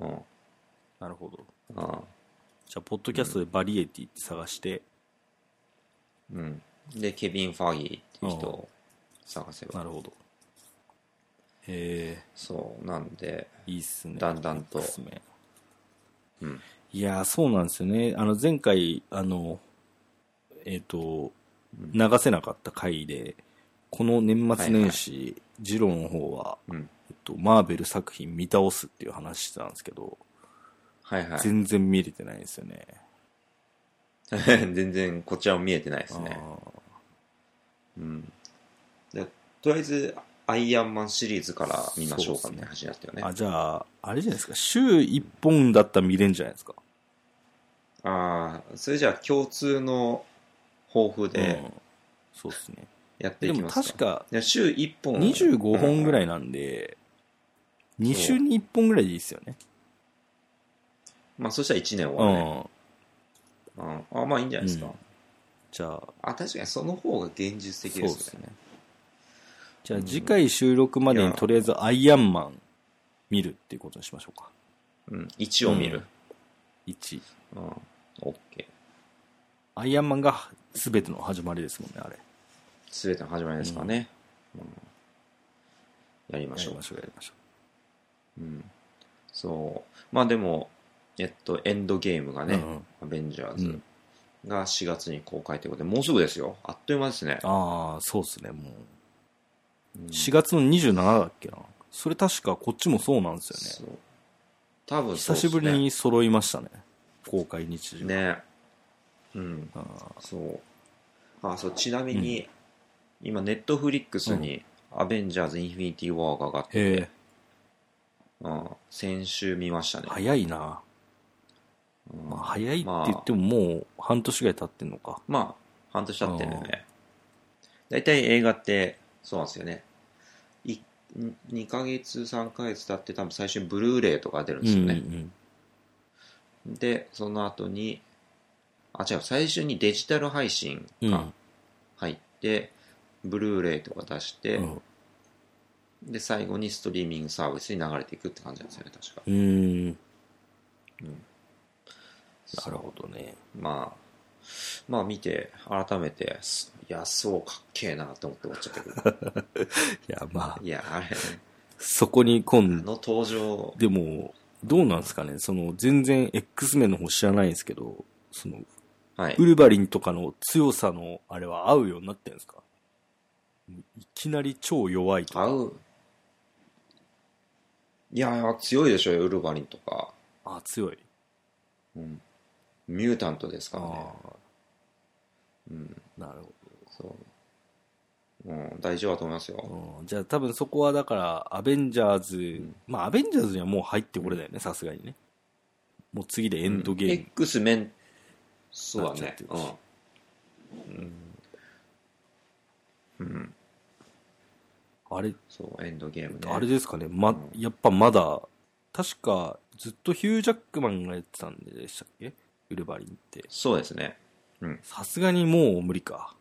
なるほど。じゃあポッドキャストでバリエティって探して、 でケビン・ファギーっていう人を探せば。 なるほど。へえ。 そうなんでいいっすね。 だんだんと、 いやそうなんですよね。前回流せなかった回でこの年末年始、ジローの方は、マーベル作品見倒すっていう話してたんですけど、全然見れてないんですよね。 全然こちらも見えてないですね。でとりあえずアイアンマンシリーズから見ましょうかみたいな話になったよね。 じゃああれじゃないですか、週1本だったら見れるんじゃないですか。 それじゃあ共通の抱負で、 そうですね、 やっていきますか。 でも確か週1本 25本ぐらいなんで、2週に1本ぐらいでいいですよね。 まあそしたら1年はね、まあいいんじゃないですか。 じゃあ確かにその方が現実的ですね。 そうですね。じゃあ次回収録までにとりあえずアイアンマン見るっていうことにしましょうか。 1を見る。 1。 OK。 アイアンマンが全ての始まりですもんね、あれ。 全ての始まりですかね。やりましょう。そう。まあでも、エンドゲームがね、アベンジャーズが4月に公開ということで、もうすぐですよ。あっという間ですね。 そうですね、もう。4月の27だっけな。それ確かこっちもそうなんですよね。 多分そうですね。 久しぶりに揃いましたね。公開日時ね。そう。そう、ちなみに、今、ネットフリックスに、アベンジャーズ・インフィニティ・ワーが上がってて、先週見ましたね。 早いな。早いって言ってももう半年ぐらい経ってんのか。 まあ、半年経ってるよね。だいたい映画って、そうなんですよね。2ヶ月、3ヶ月経って多分最初にブルーレイとか出るんですよね。で、その後に、違う、最初にデジタル配信が入って、ブルーレイとか出して、 で、最後にストリーミングサービスに流れていくって感じなんですよね、確か。 なるほどね。 まあ見て、改めて、いや、そうかっけえなって思って終わっちゃったけど。 いや、まあ。 いや、あれ、 そこにの登場。 でも、どうなんですかね、全然 X メンの方知らないんですけど、 はい、 ウルヴァリンとかの強さのあれは合うようになってるんですか？いきなり超弱いとか。 合う。いや、強いでしょよ、ウルヴァリンとか。 あ、強い。 ミュータントですからね。 なるほど。そう。大丈夫だと思いますよ。 じゃあ多分そこはだから、アベンジャーズ、まあアベンジャーズにはもう入ってこれだよね、さすがにね。もう次でエンドゲーム。 X メン、そうだね。 あれ、 そう、エンドゲームね。 あれですかね、やっぱまだ、確かずっとヒュージャックマンがやってたんでしたっけ、ウルヴァリンって。 そうですね。 さすがにもう無理か。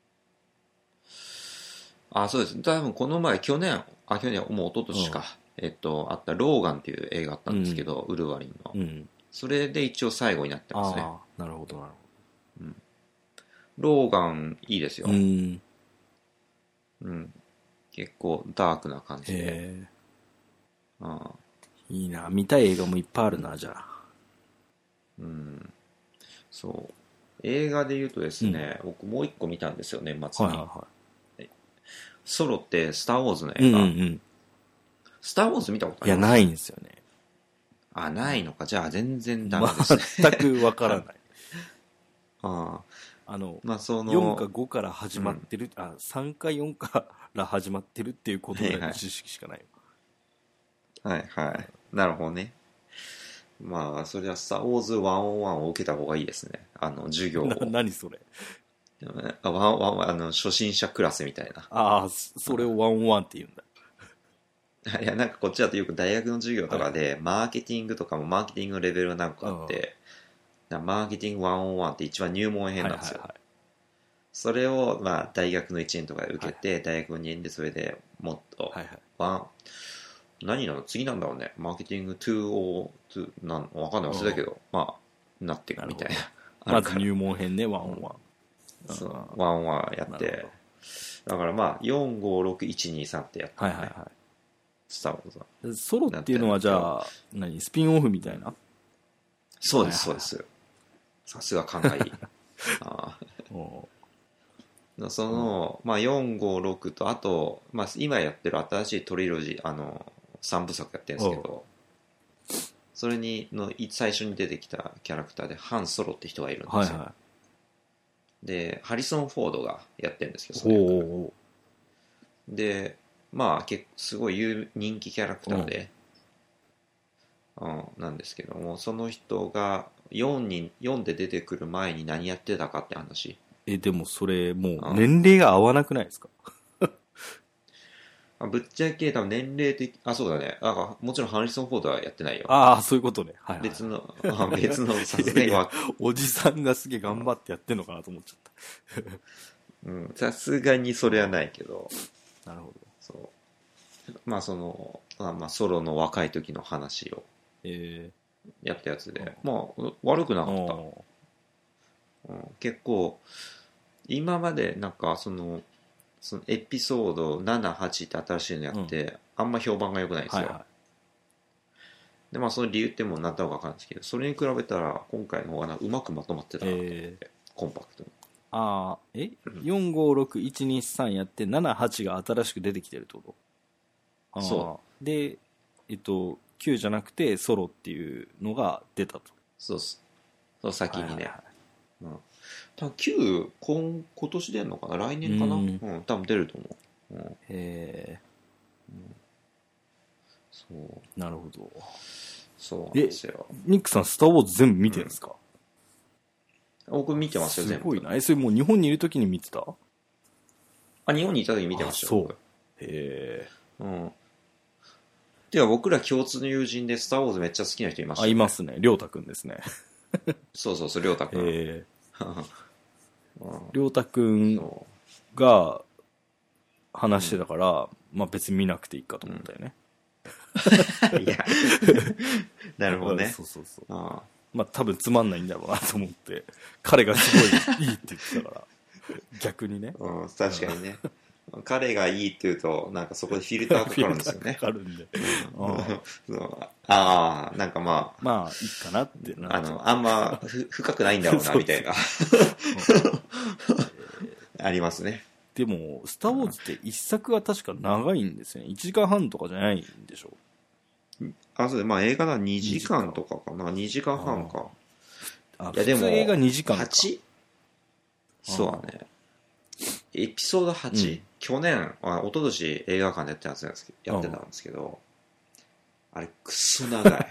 そうです。多分この前、去年、もう一昨年か。あったローガンっていう映画あったんですけど、ウルヴァリンの。それで一応最後になってますね。 なるほど、なるほど。 ローガン、いいですよ。結構ダークな感じで。 いいな、見たい映画もいっぱいあるな、じゃあ。 そう。映画で言うとですね、僕もう一個見たんですよ、年末に。ソロってスター・ウォーズの映画。スター・ウォーズ見たことあります？ いや、ないんですよね。 ないのか。じゃあ全然ダメですね。 全くわからない。4か5から始まってる、3か4から始まってるっていうことぐらいの知識しかない。 はいはい。なるほどね。まあ、それはスター・ウォーズ101を受けた方がいいですね。授業を。 何それ？ 初心者クラスみたいな。 それを101って言うんだ。 いや、なんかこっちだとよく大学の授業とかで、マーケティングとかもマーケティングのレベルが何個あって、マーケティング101って一番入門編なんですよ。それを、大学の1年とかで受けて、大学の2年でそれでもっと、何なの次なんだろうね。マーケティング202、わかんない忘れたけど、なっていくみたいな。 まず入門編ね、101。 そう、101やって、だから4、5、6、1、2、3ってやったね。スター・ウォーズは。 ソロっていうのはじゃあ、スピンオフみたいな？ そうです、そうです。さすが勘がいい。その、4、5、6と、あと、今やってる新しいトリロジー、3部作やってるんですけど、それ最初に出てきたキャラクターで、ハン・ソロって人がいるんですよ。で、ハリソン・フォードがやってるんですけど、それで、すごい人気キャラクターで、なんですけども、その人が4で出てくる前に何やってたかって話。 でもそれもう年齢が合わなくないですか？ ぶっちゃけ多分年齢的、そうだね。もちろんハリソン・フォードはやってないよ。 そういうことね。 別の、さすがにおじさんがすげえ頑張ってやってんのかなと思っちゃった。 さすがにそれはないけど。 なるほど。 そう。ソロの若い時の話を。やったやつで。悪くなかった。結構、今までそのエピソード7、8って新しいのやって、あんま評判が良くないんですよ。で、その理由っても何だか分かるんですけど、それに比べたら今回の方がうまくまとまってたなと思って、コンパクトに。 4、5、6、1、2、3やって、7、8が新しく出てきてるってこと？そう。で、9じゃなくてソロっていうのが出たと。 そう先にね。多分9、今年出るのかな、来年かな、多分出ると思う。そう。 なるほど。 そうなんですよ。 ニックさん、スター・ウォーズ全部見てるんですか？ 僕見てますよ、全部。 すごいな。それもう日本にいるときに見てた？ 日本にいたときに見てましたよ。そう。へえ。てか僕ら共通の友人でスター・ウォーズめっちゃ好きな人いましたね。 いますね。りょうたくんですね。 そう、りょうたくん。 りょうたくんが話してたから、 まあ別に見なくていいかと思ったよね。 いや、なるほどね。 そうそうそう。まあ多分つまんないんだろうなと思って、彼がすごいいいって言ってたから、逆にね。 確かにね。彼がいいって言うと、なんかそこでフィルターかかるんですよね。 かかるんで。 なんかまあ。 まあ、いいかなってな。 あんま深くないんだろうな、みたいな。ありますね。 でも、スター・ウォーズって一作は確か長いんですよね。1時間半とかじゃないんでしょ。 そうで、まあ映画だ2時間とかかな。2時間半か。 いやでも、映画2時間か。 8? そうだね。エピソード8、去年、一昨年映画館でやってたんですけど、あれくっそ長い。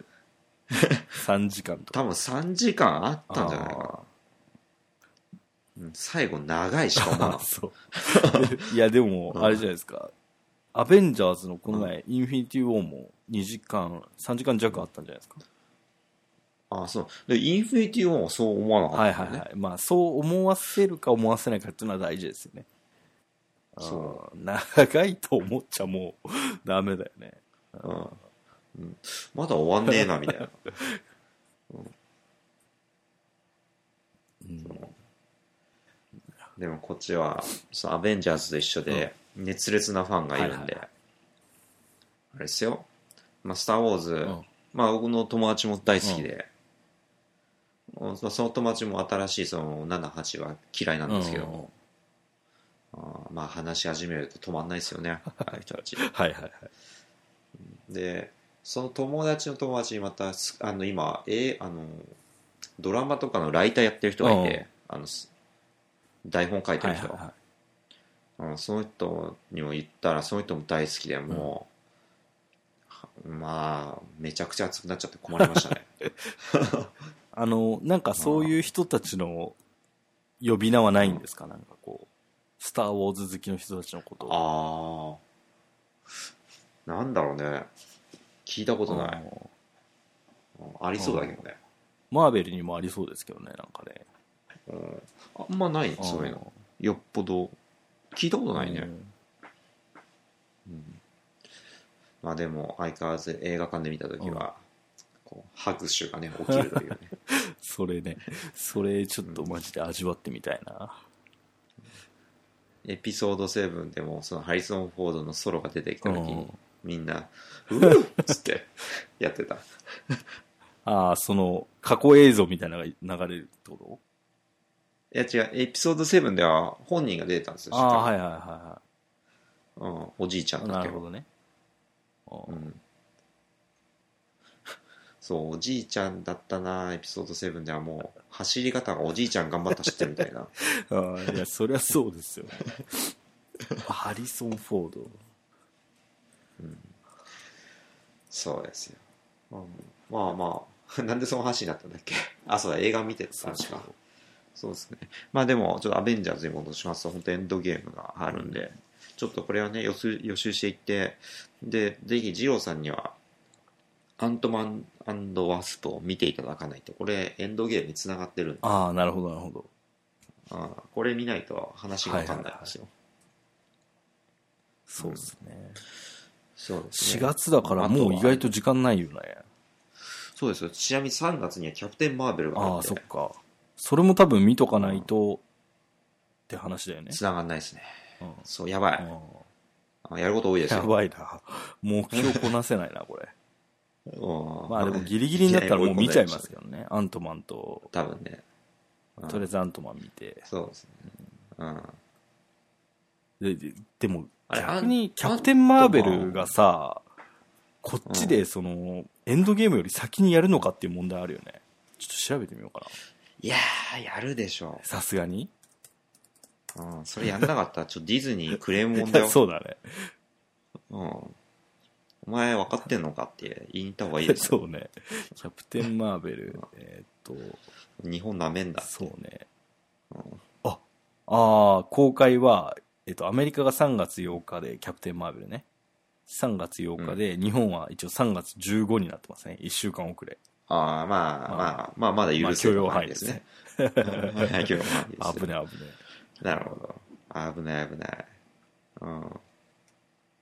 3時間とか。 多分3時間あったんじゃないかな。最後長いしか思わなかった。 そう。いやでも、あれじゃないですか。アベンジャーズのこの前、インフィニティ・ウォーも2時間、3時間弱あったんじゃないですか。 そう。で、インフィニティ・ウォーはそう思わなかった、ね。 はいはいはい。まあ、そう思わせるか思わせないかっていうのは大事ですよね。 そう。 長いと思っちゃもうダメだよね。 まだ終わんねえな、みたいな。でもこっちは、アベンジャーズと一緒で、熱烈なファンがいるんで、あれですよ。まあ、スター・ウォーズ、まあ、僕の友達も大好きで、その友達も新しい7、8は嫌いなんですけども、まあ話し始めると止まんないですよね、ああいう人たち。 はいはいはい。 で、その友達の友達にまた、今、ドラマとかのライターやってる人がいて、台本書いてる人、その人にも言ったら、その人も大好きでもう、まあ、めちゃくちゃ熱くなっちゃって困りましたね。 なんかそういう人たちの呼び名はないんですか、なんかこう、スター・ウォーズ好きの人たちのことを。 なんだろうね。聞いたことない。ありそうだけどね。 マーベルにもありそうですけどね、なんかね。 あんまない、そういうの。よっぽど。聞いたことないね。まあでも、相変わらず映画館で見たときは、拍手がね、起きるというね。 それちょっとマジで味わってみたいな。 エピソード7でも、そのハリソン・フォードのソロが出てきたときに、みんな、っつってやってた。 その、過去映像みたいなのが流れるってこと？ いや違う、エピソード7では本人が出てたんですよ。 はいはいはいはい。おじいちゃんだけど。 なるほどね。 そう、おじいちゃんだったな、エピソード7ではもう、走り方がおじいちゃん頑張って走ってるみたいな。 いや、そりゃそうですよ。ハリソン・フォード。 そうですよ。まあまあ、なんでその話になったんだっけ。そうだ、映画見てた話か。そうですね。まあでも、ちょっとアベンジャーズに戻しますと、本当エンドゲームがあるんで、ちょっとこれはね、予習していって、で、ぜひ、二郎さんには、アントマン&ワスプを見ていただかないと、これ、エンドゲームにつながってるんで。 なるほど、なるほど。これ見ないと話が分かんないんですよ。 そうですね。 そうですね。 4月だからもう意外と時間ないよね。 そうですよ。ちなみに3月にはキャプテン・マーベルがあって。 そっか。それも多分見とかないと、って話だよね。 繋がんないですね。そう、やばい。やること多いですよ。 やばいな。目標こなせないな、これ。まあでもギリギリになったらもう見ちゃいますけどね。アントマンと。 多分ね。 とりあえずアントマン見て。 そうですね。でも、逆にキャプテン・マーベルがさ、こっちでその、エンドゲームより先にやるのかっていう問題あるよね。ちょっと調べてみようかな。 いやー、やるでしょ。 さすがに。 それやんなかったら、ディズニークレーム問題よ。 そうだね。 お前分かってんのかって言いに行った方がいいですよ。 そうね。キャプテン・マーベル、 日本なめんだって。 そうね。公開は、アメリカが3月8日で、キャプテン・マーベルね。3月8日で、日本は一応3月15になってますね。1週間遅れ。 まだ許せる範囲ですね。許容範囲です。 危ね。 なるほど。危ない。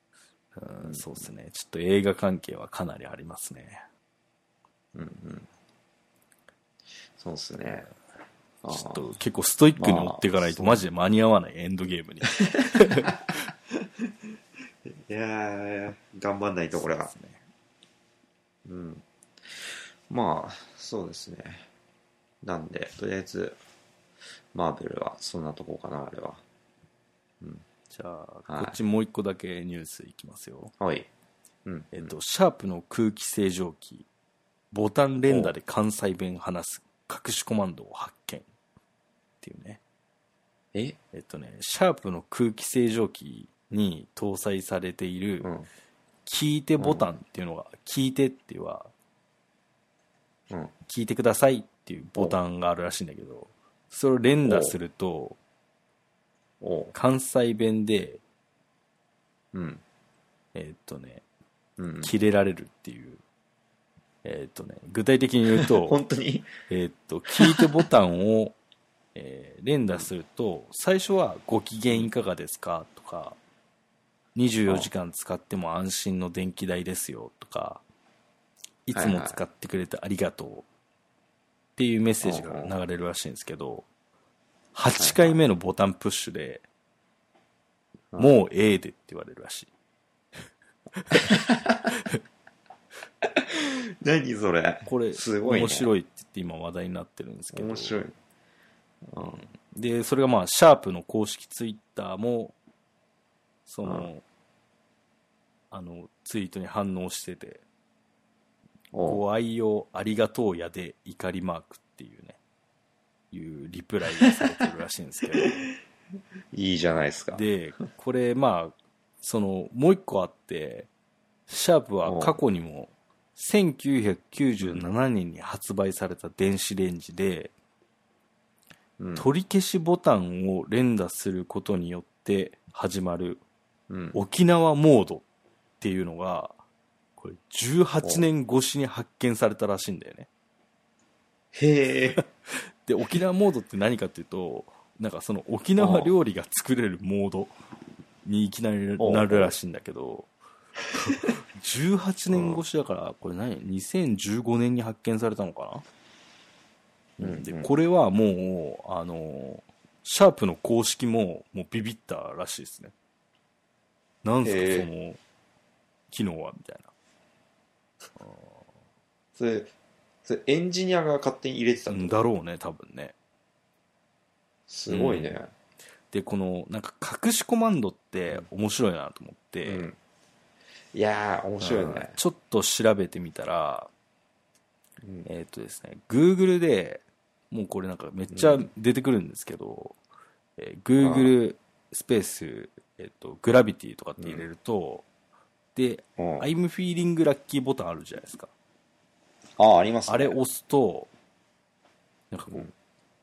うん、そうですね。ちょっと映画関係はかなりありますね。 うんうん。そうですね。 ちょっと結構ストイックに追っていかないとマジで間に合わない、エンドゲームに。 いやー、頑張んないとこれは。ね、うん。まあ、そうですね。なんで、とりあえず、マーベルはそんなとこかな、あれは。 うん。じゃあ、はい、こっちもう一個だけニュースいきますよ。 はい。 うん、シャープの空気清浄機、ボタン連打で関西弁話す隠しコマンドを発見っていうね。シャープの空気清浄機に搭載されている、聞いてボタンっていうのが、聞いてっていうのは、聞いてくださいっていうボタンがあるらしいんだけど、それを連打すると、関西弁で、切れられるっていう。具体的に言うと、 本当に聞いてボタンを、連打すると、最初はご機嫌いかがですかとか、24時間使っても安心の電気代ですよとか、いつも使ってくれてありがとうっていうメッセージが流れるらしいんですけど、8回目のボタンプッシュで、もうええでって言われるらしい。 何それ。 これ、すごい、ね、面白いって言って今話題になってるんですけど。 面白い。 で、それがまあ、シャープの公式ツイッターも、ツイートに反応してて、ご愛用ありがとうやで怒りマークっていうね、いうリプライがされてるらしいんですけど。 いいじゃないですか。 で、これまあ、もう一個あって、シャープは過去にも、1997年に発売された電子レンジで、取り消しボタンを連打することによって始まる、沖縄モードっていうのが、これ18年越しに発見されたらしいんだよね。 へえ。 で、沖縄モードって何かっていうと、なんかその沖縄料理が作れるモードにいきなりなるらしいんだけど、18年越しだから、これ2015年に発見されたのかな、で、これはもう、シャープの公式もうビビったらしいですね。なんすか、その、機能は、みたいな。 それエンジニアが勝手に入れてたんだろうね、多分ね。 すごいね。 で、この、なんか隠しコマンドって面白いなと思って、 いやー、面白いね。 ちょっと調べてみたら、ですね、Google で、もうこれなんかめっちゃ出てくるんですけど、Google スペース、グラビティとかって入れると、で、I'm feeling lucky ボタンあるじゃないですか。 ありますね。 あれ押すと、なんかこう、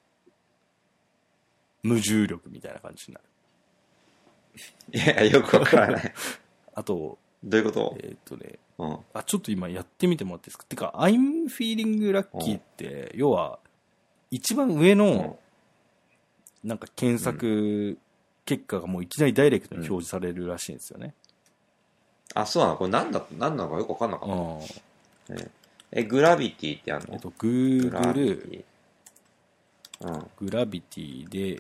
無重力みたいな感じになる。いや、よくわからない。 あと、 どういうこと？ ちょっと今やってみてもらっていいですか？てか、I'm feeling lucky って、要は、一番上の、なんか検索結果がもういきなりダイレクトに表示されるらしいんですよね。 あ、そうなの？これ何なのかよくわかんなかった。グラビティってあるの ？Google、グラビティで、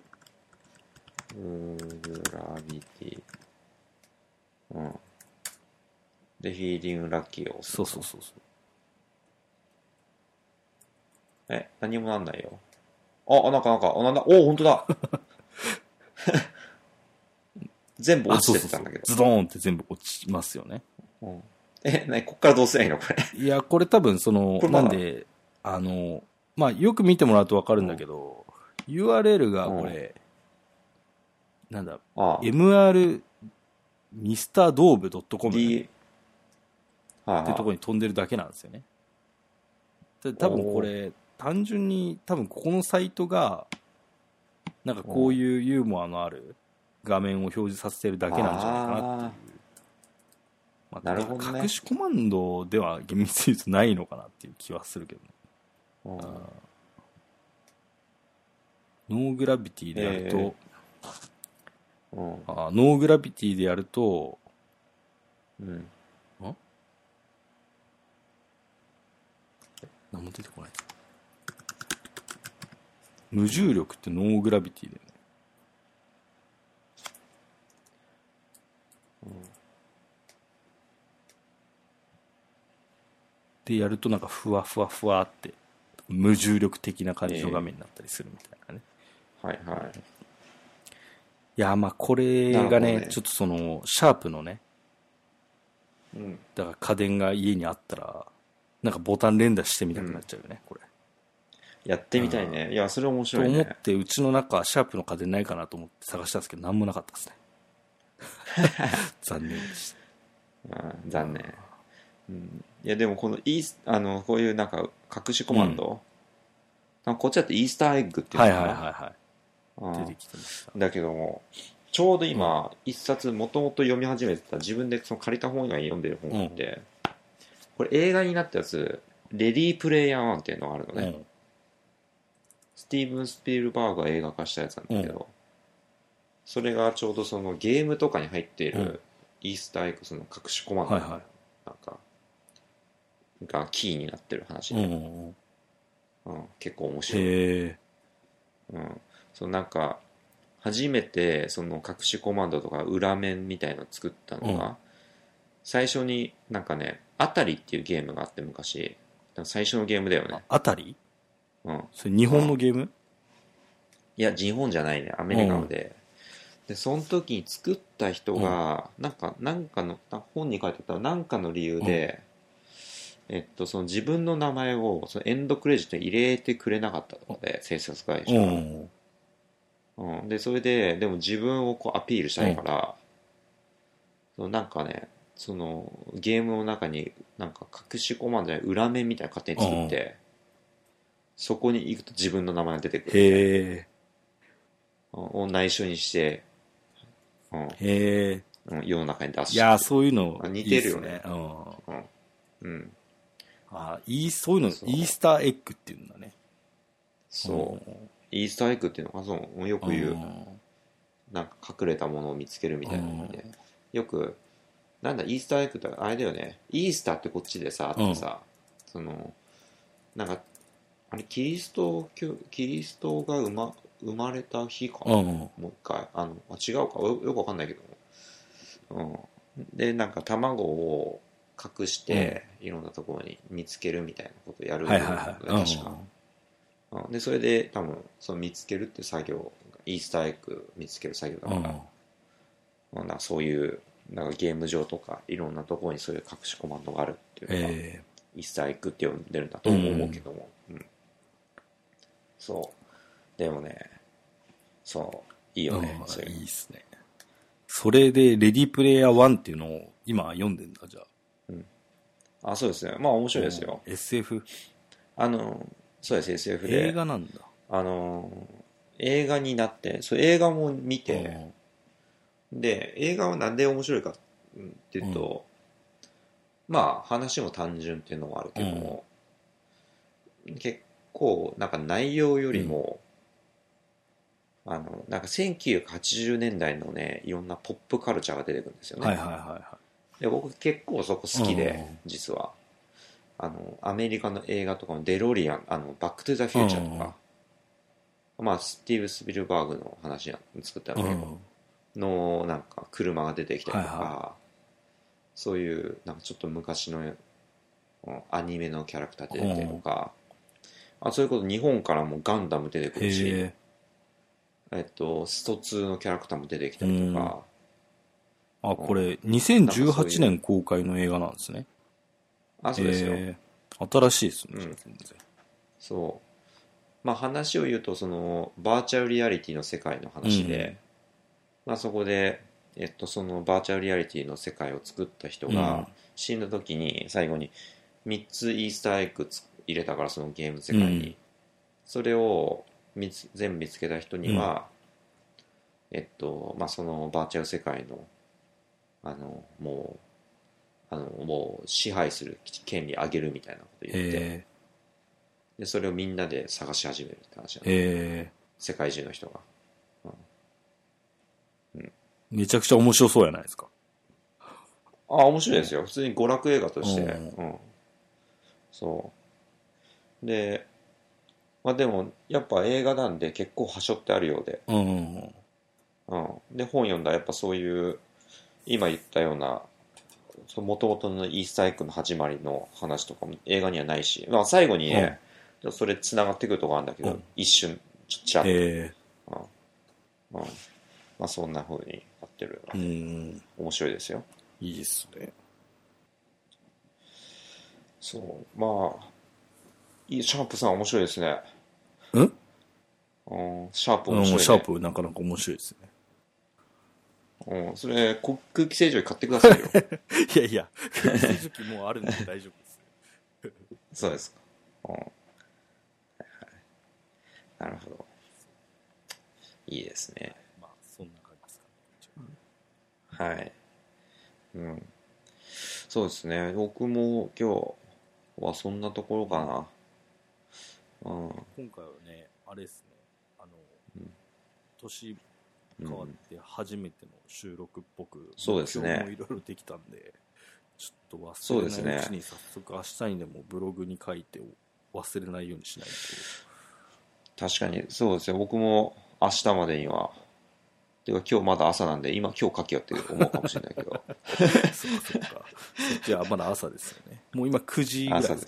グラビティ。で、フィーリングラッキーを押す。 そう。 何もなんないよ。なんか、ほんとだ。全部落ちてたんだけど。 ズドーンって全部落ちますよね。 こっからどうすりゃいいのこれ。 いや、これ多分なんで、まあ、よく見てもらうとわかるんだけど、URL がこれ、なんだ、mr ミスタードーブ .com ってところに飛んでるだけなんですよね。で多分これ、単純に、多分ここのサイトが、なんかこういうユーモアのある画面を表示させてるだけなんじゃないかなっていう。 なるほどね。 隠しコマンドでは厳密に言うとないのかなっていう気はするけどね。ノーグラビティでやると、ノーグラビティでやると、 うん。 何も出てこない。無重力ってノーグラビティだよね。で、やるとなんかふわふわふわって、無重力的な感じの画面になったりするみたいなね。 はいはい。 いや、まあこれがね、ちょっとその、シャープのね、 うん。 だから家電が家にあったら、なんかボタン連打してみたくなっちゃうよね、これ。 やってみたいね。いや、それ面白いね。 と思って、うちの中、シャープの家電ないかなと思って探したんですけど、なんもなかったですね。残念でした。 残念。うん、いや、でもこのこういうなんか隠しコマンド、こっちだってイースターエッグっていうのかな。 はいはいはいはい。出てきてました。 だけども、ちょうど今、一冊もともと読み始めてた、自分でその借りた本以外に読んでる本があって、これ映画になったやつ、レディープレイヤー1っていうのがあるのね。スティーブン・スピルバーグが映画化したやつなんだけど、それがちょうどそのゲームとかに入っているイースターエッグ、その隠しコマンド、なんかがキーになってる話で、結構面白い。そのなんか初めてその隠しコマンドとか裏面みたいのを作ったのが、最初になんかね、アタリっていうゲームがあって昔、最初のゲームだよね。 アタリ？それ日本のゲーム？ いや、日本じゃないね、アメリカので。で、その時に作った人が、なんかの、本に書いてあったなんかの理由で、その自分の名前をそのエンドクレジットに入れてくれなかったので、制作会社が。で、それで、でも自分をこうアピールしたいから、そのなんかね、そのゲームの中になんか隠しコマンドで裏面みたいなの勝手に作って、そこに行くと自分の名前が出てくるみたいな。を内緒にして、世の中に出す。 いや、そういうの似てるよね。 そういうの、イースターエッグっていうんだね。 そう。イースターエッグっていうのが、そうよく言う、なんか隠れたものを見つけるみたいな意味で。よく、なんだ、イースターエッグってあれだよね。イースターってこっちでさ、あってさ、その、なんか、あれ、キリストが生まれた日かな、もう一回。違うか、よくわかんないけども。で、なんか卵を隠して、いろんなところに見つけるみたいなことをやるんだよね、確か。で、それで多分、その見つけるって作業、イースターエッグ見つける作業だから、なんかそういう、なんかゲーム上とか、いろんなところにそういう隠しコマンドがあるっていうのが、イースターエッグって呼んでるんだと思うけども。そう。でもね、そう、いいよね。それいいっすね。それで、レディープレイヤー1っていうのを今読んでんだ、じゃあ。そうですね。まあ面白いですよ。 SF？ そうです、SF で。 映画なんだ。 映画になって、映画も見て、で、映画はなんで面白いかっていうと、まあ話も単純っていうのもあるけども、結構なんか内容よりも、なんか1980年代のね、いろんなポップカルチャーが出てくるんですよね。で、僕結構そこ好きで、実は。アメリカの映画とかのデロリアン、バックトゥザフューチャーとか、まあ、スティーブ・スピルバーグの話作ったんだけど、の、なんか車が出てきたりとか、そういう、なんかちょっと昔のアニメのキャラクター出てきたりとか、そういうこと日本からもガンダム出てくるし、スト2のキャラクターも出てきたりとか。 これ、2018年公開の映画なんですね。 そうですよ。 新しいですね、全然。 そう。まあ話を言うと、その、バーチャルリアリティの世界の話で、まあそこで、そのバーチャルリアリティの世界を作った人が、死ぬ時に最後に3つイースターエッグ入れたから、そのゲーム世界に。それを全部見つけた人には、まあそのバーチャル世界の、もう支配する権利あげるみたいなこと言って、でそれをみんなで探し始めるって話なんで、世界中の人が、 めちゃくちゃ面白そうやないですか。 面白いですよ。普通に娯楽映画として。うん。そう。で、まあでも、やっぱ映画なんで結構端折ってあるようで。うん。で、本読んだらやっぱそういう、今言ったような、もともとのイースターエッグの始まりの話とかも映画にはないし、まあ最後にね、それ繋がってくるとこあるんだけど、一瞬、ちらっと。まあそんな風になってるので、面白いですよ。 いいですね。 そう、まあ、シャープさん面白いですね。シャープ面白いね。 シャープなかなか面白いですね。 それ、空気清浄機買ってくださいよ。 いやいや、空気清浄機もうあるんで大丈夫です。 そうですか。なるほど。いいですね。 まあ、そんな感じですかね。 はい。そうですね。僕も今日はそんなところかな。 今回はね、あれですね。年変わって初めての収録っぽく、 そうですね。 今日もいろいろできたんで、ちょっと忘れないうちに早速明日にでもブログに書いて忘れないようにしないと。確かにそうですよ。僕も明日までには、てか今日まだ朝なんで今日書きよって思うかもしれないけど。 そうか。そっちはまだ朝ですよね。もう今9時ぐらいですか。朝です。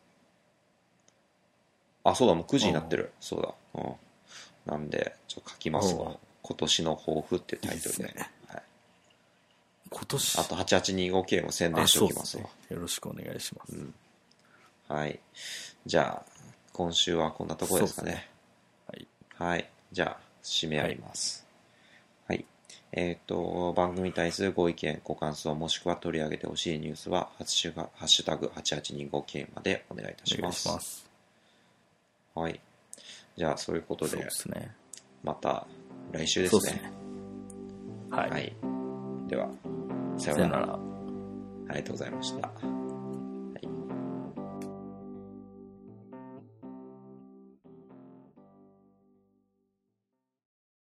そうだ、もう9時になってる。そうだ。なんで、ちょっと書きますわ。今年の抱負ってタイトルで。いいですね。はい。 今年。 あと 8825K も宣伝しておきますわ。 よろしくお願いします。 はい。じゃあ、今週はこんなところですかね。はい。じゃあ、締めあります。はい。番組に対するご意見、ご感想、もしくは取り上げてほしいニュースは、ハッシュタグ 8825K までお願いいたします。お願いします。はい。じゃあ、そういうことで、そうですね。また来週ですね。そうですね。はい。では、さようなら。ありがとうございました。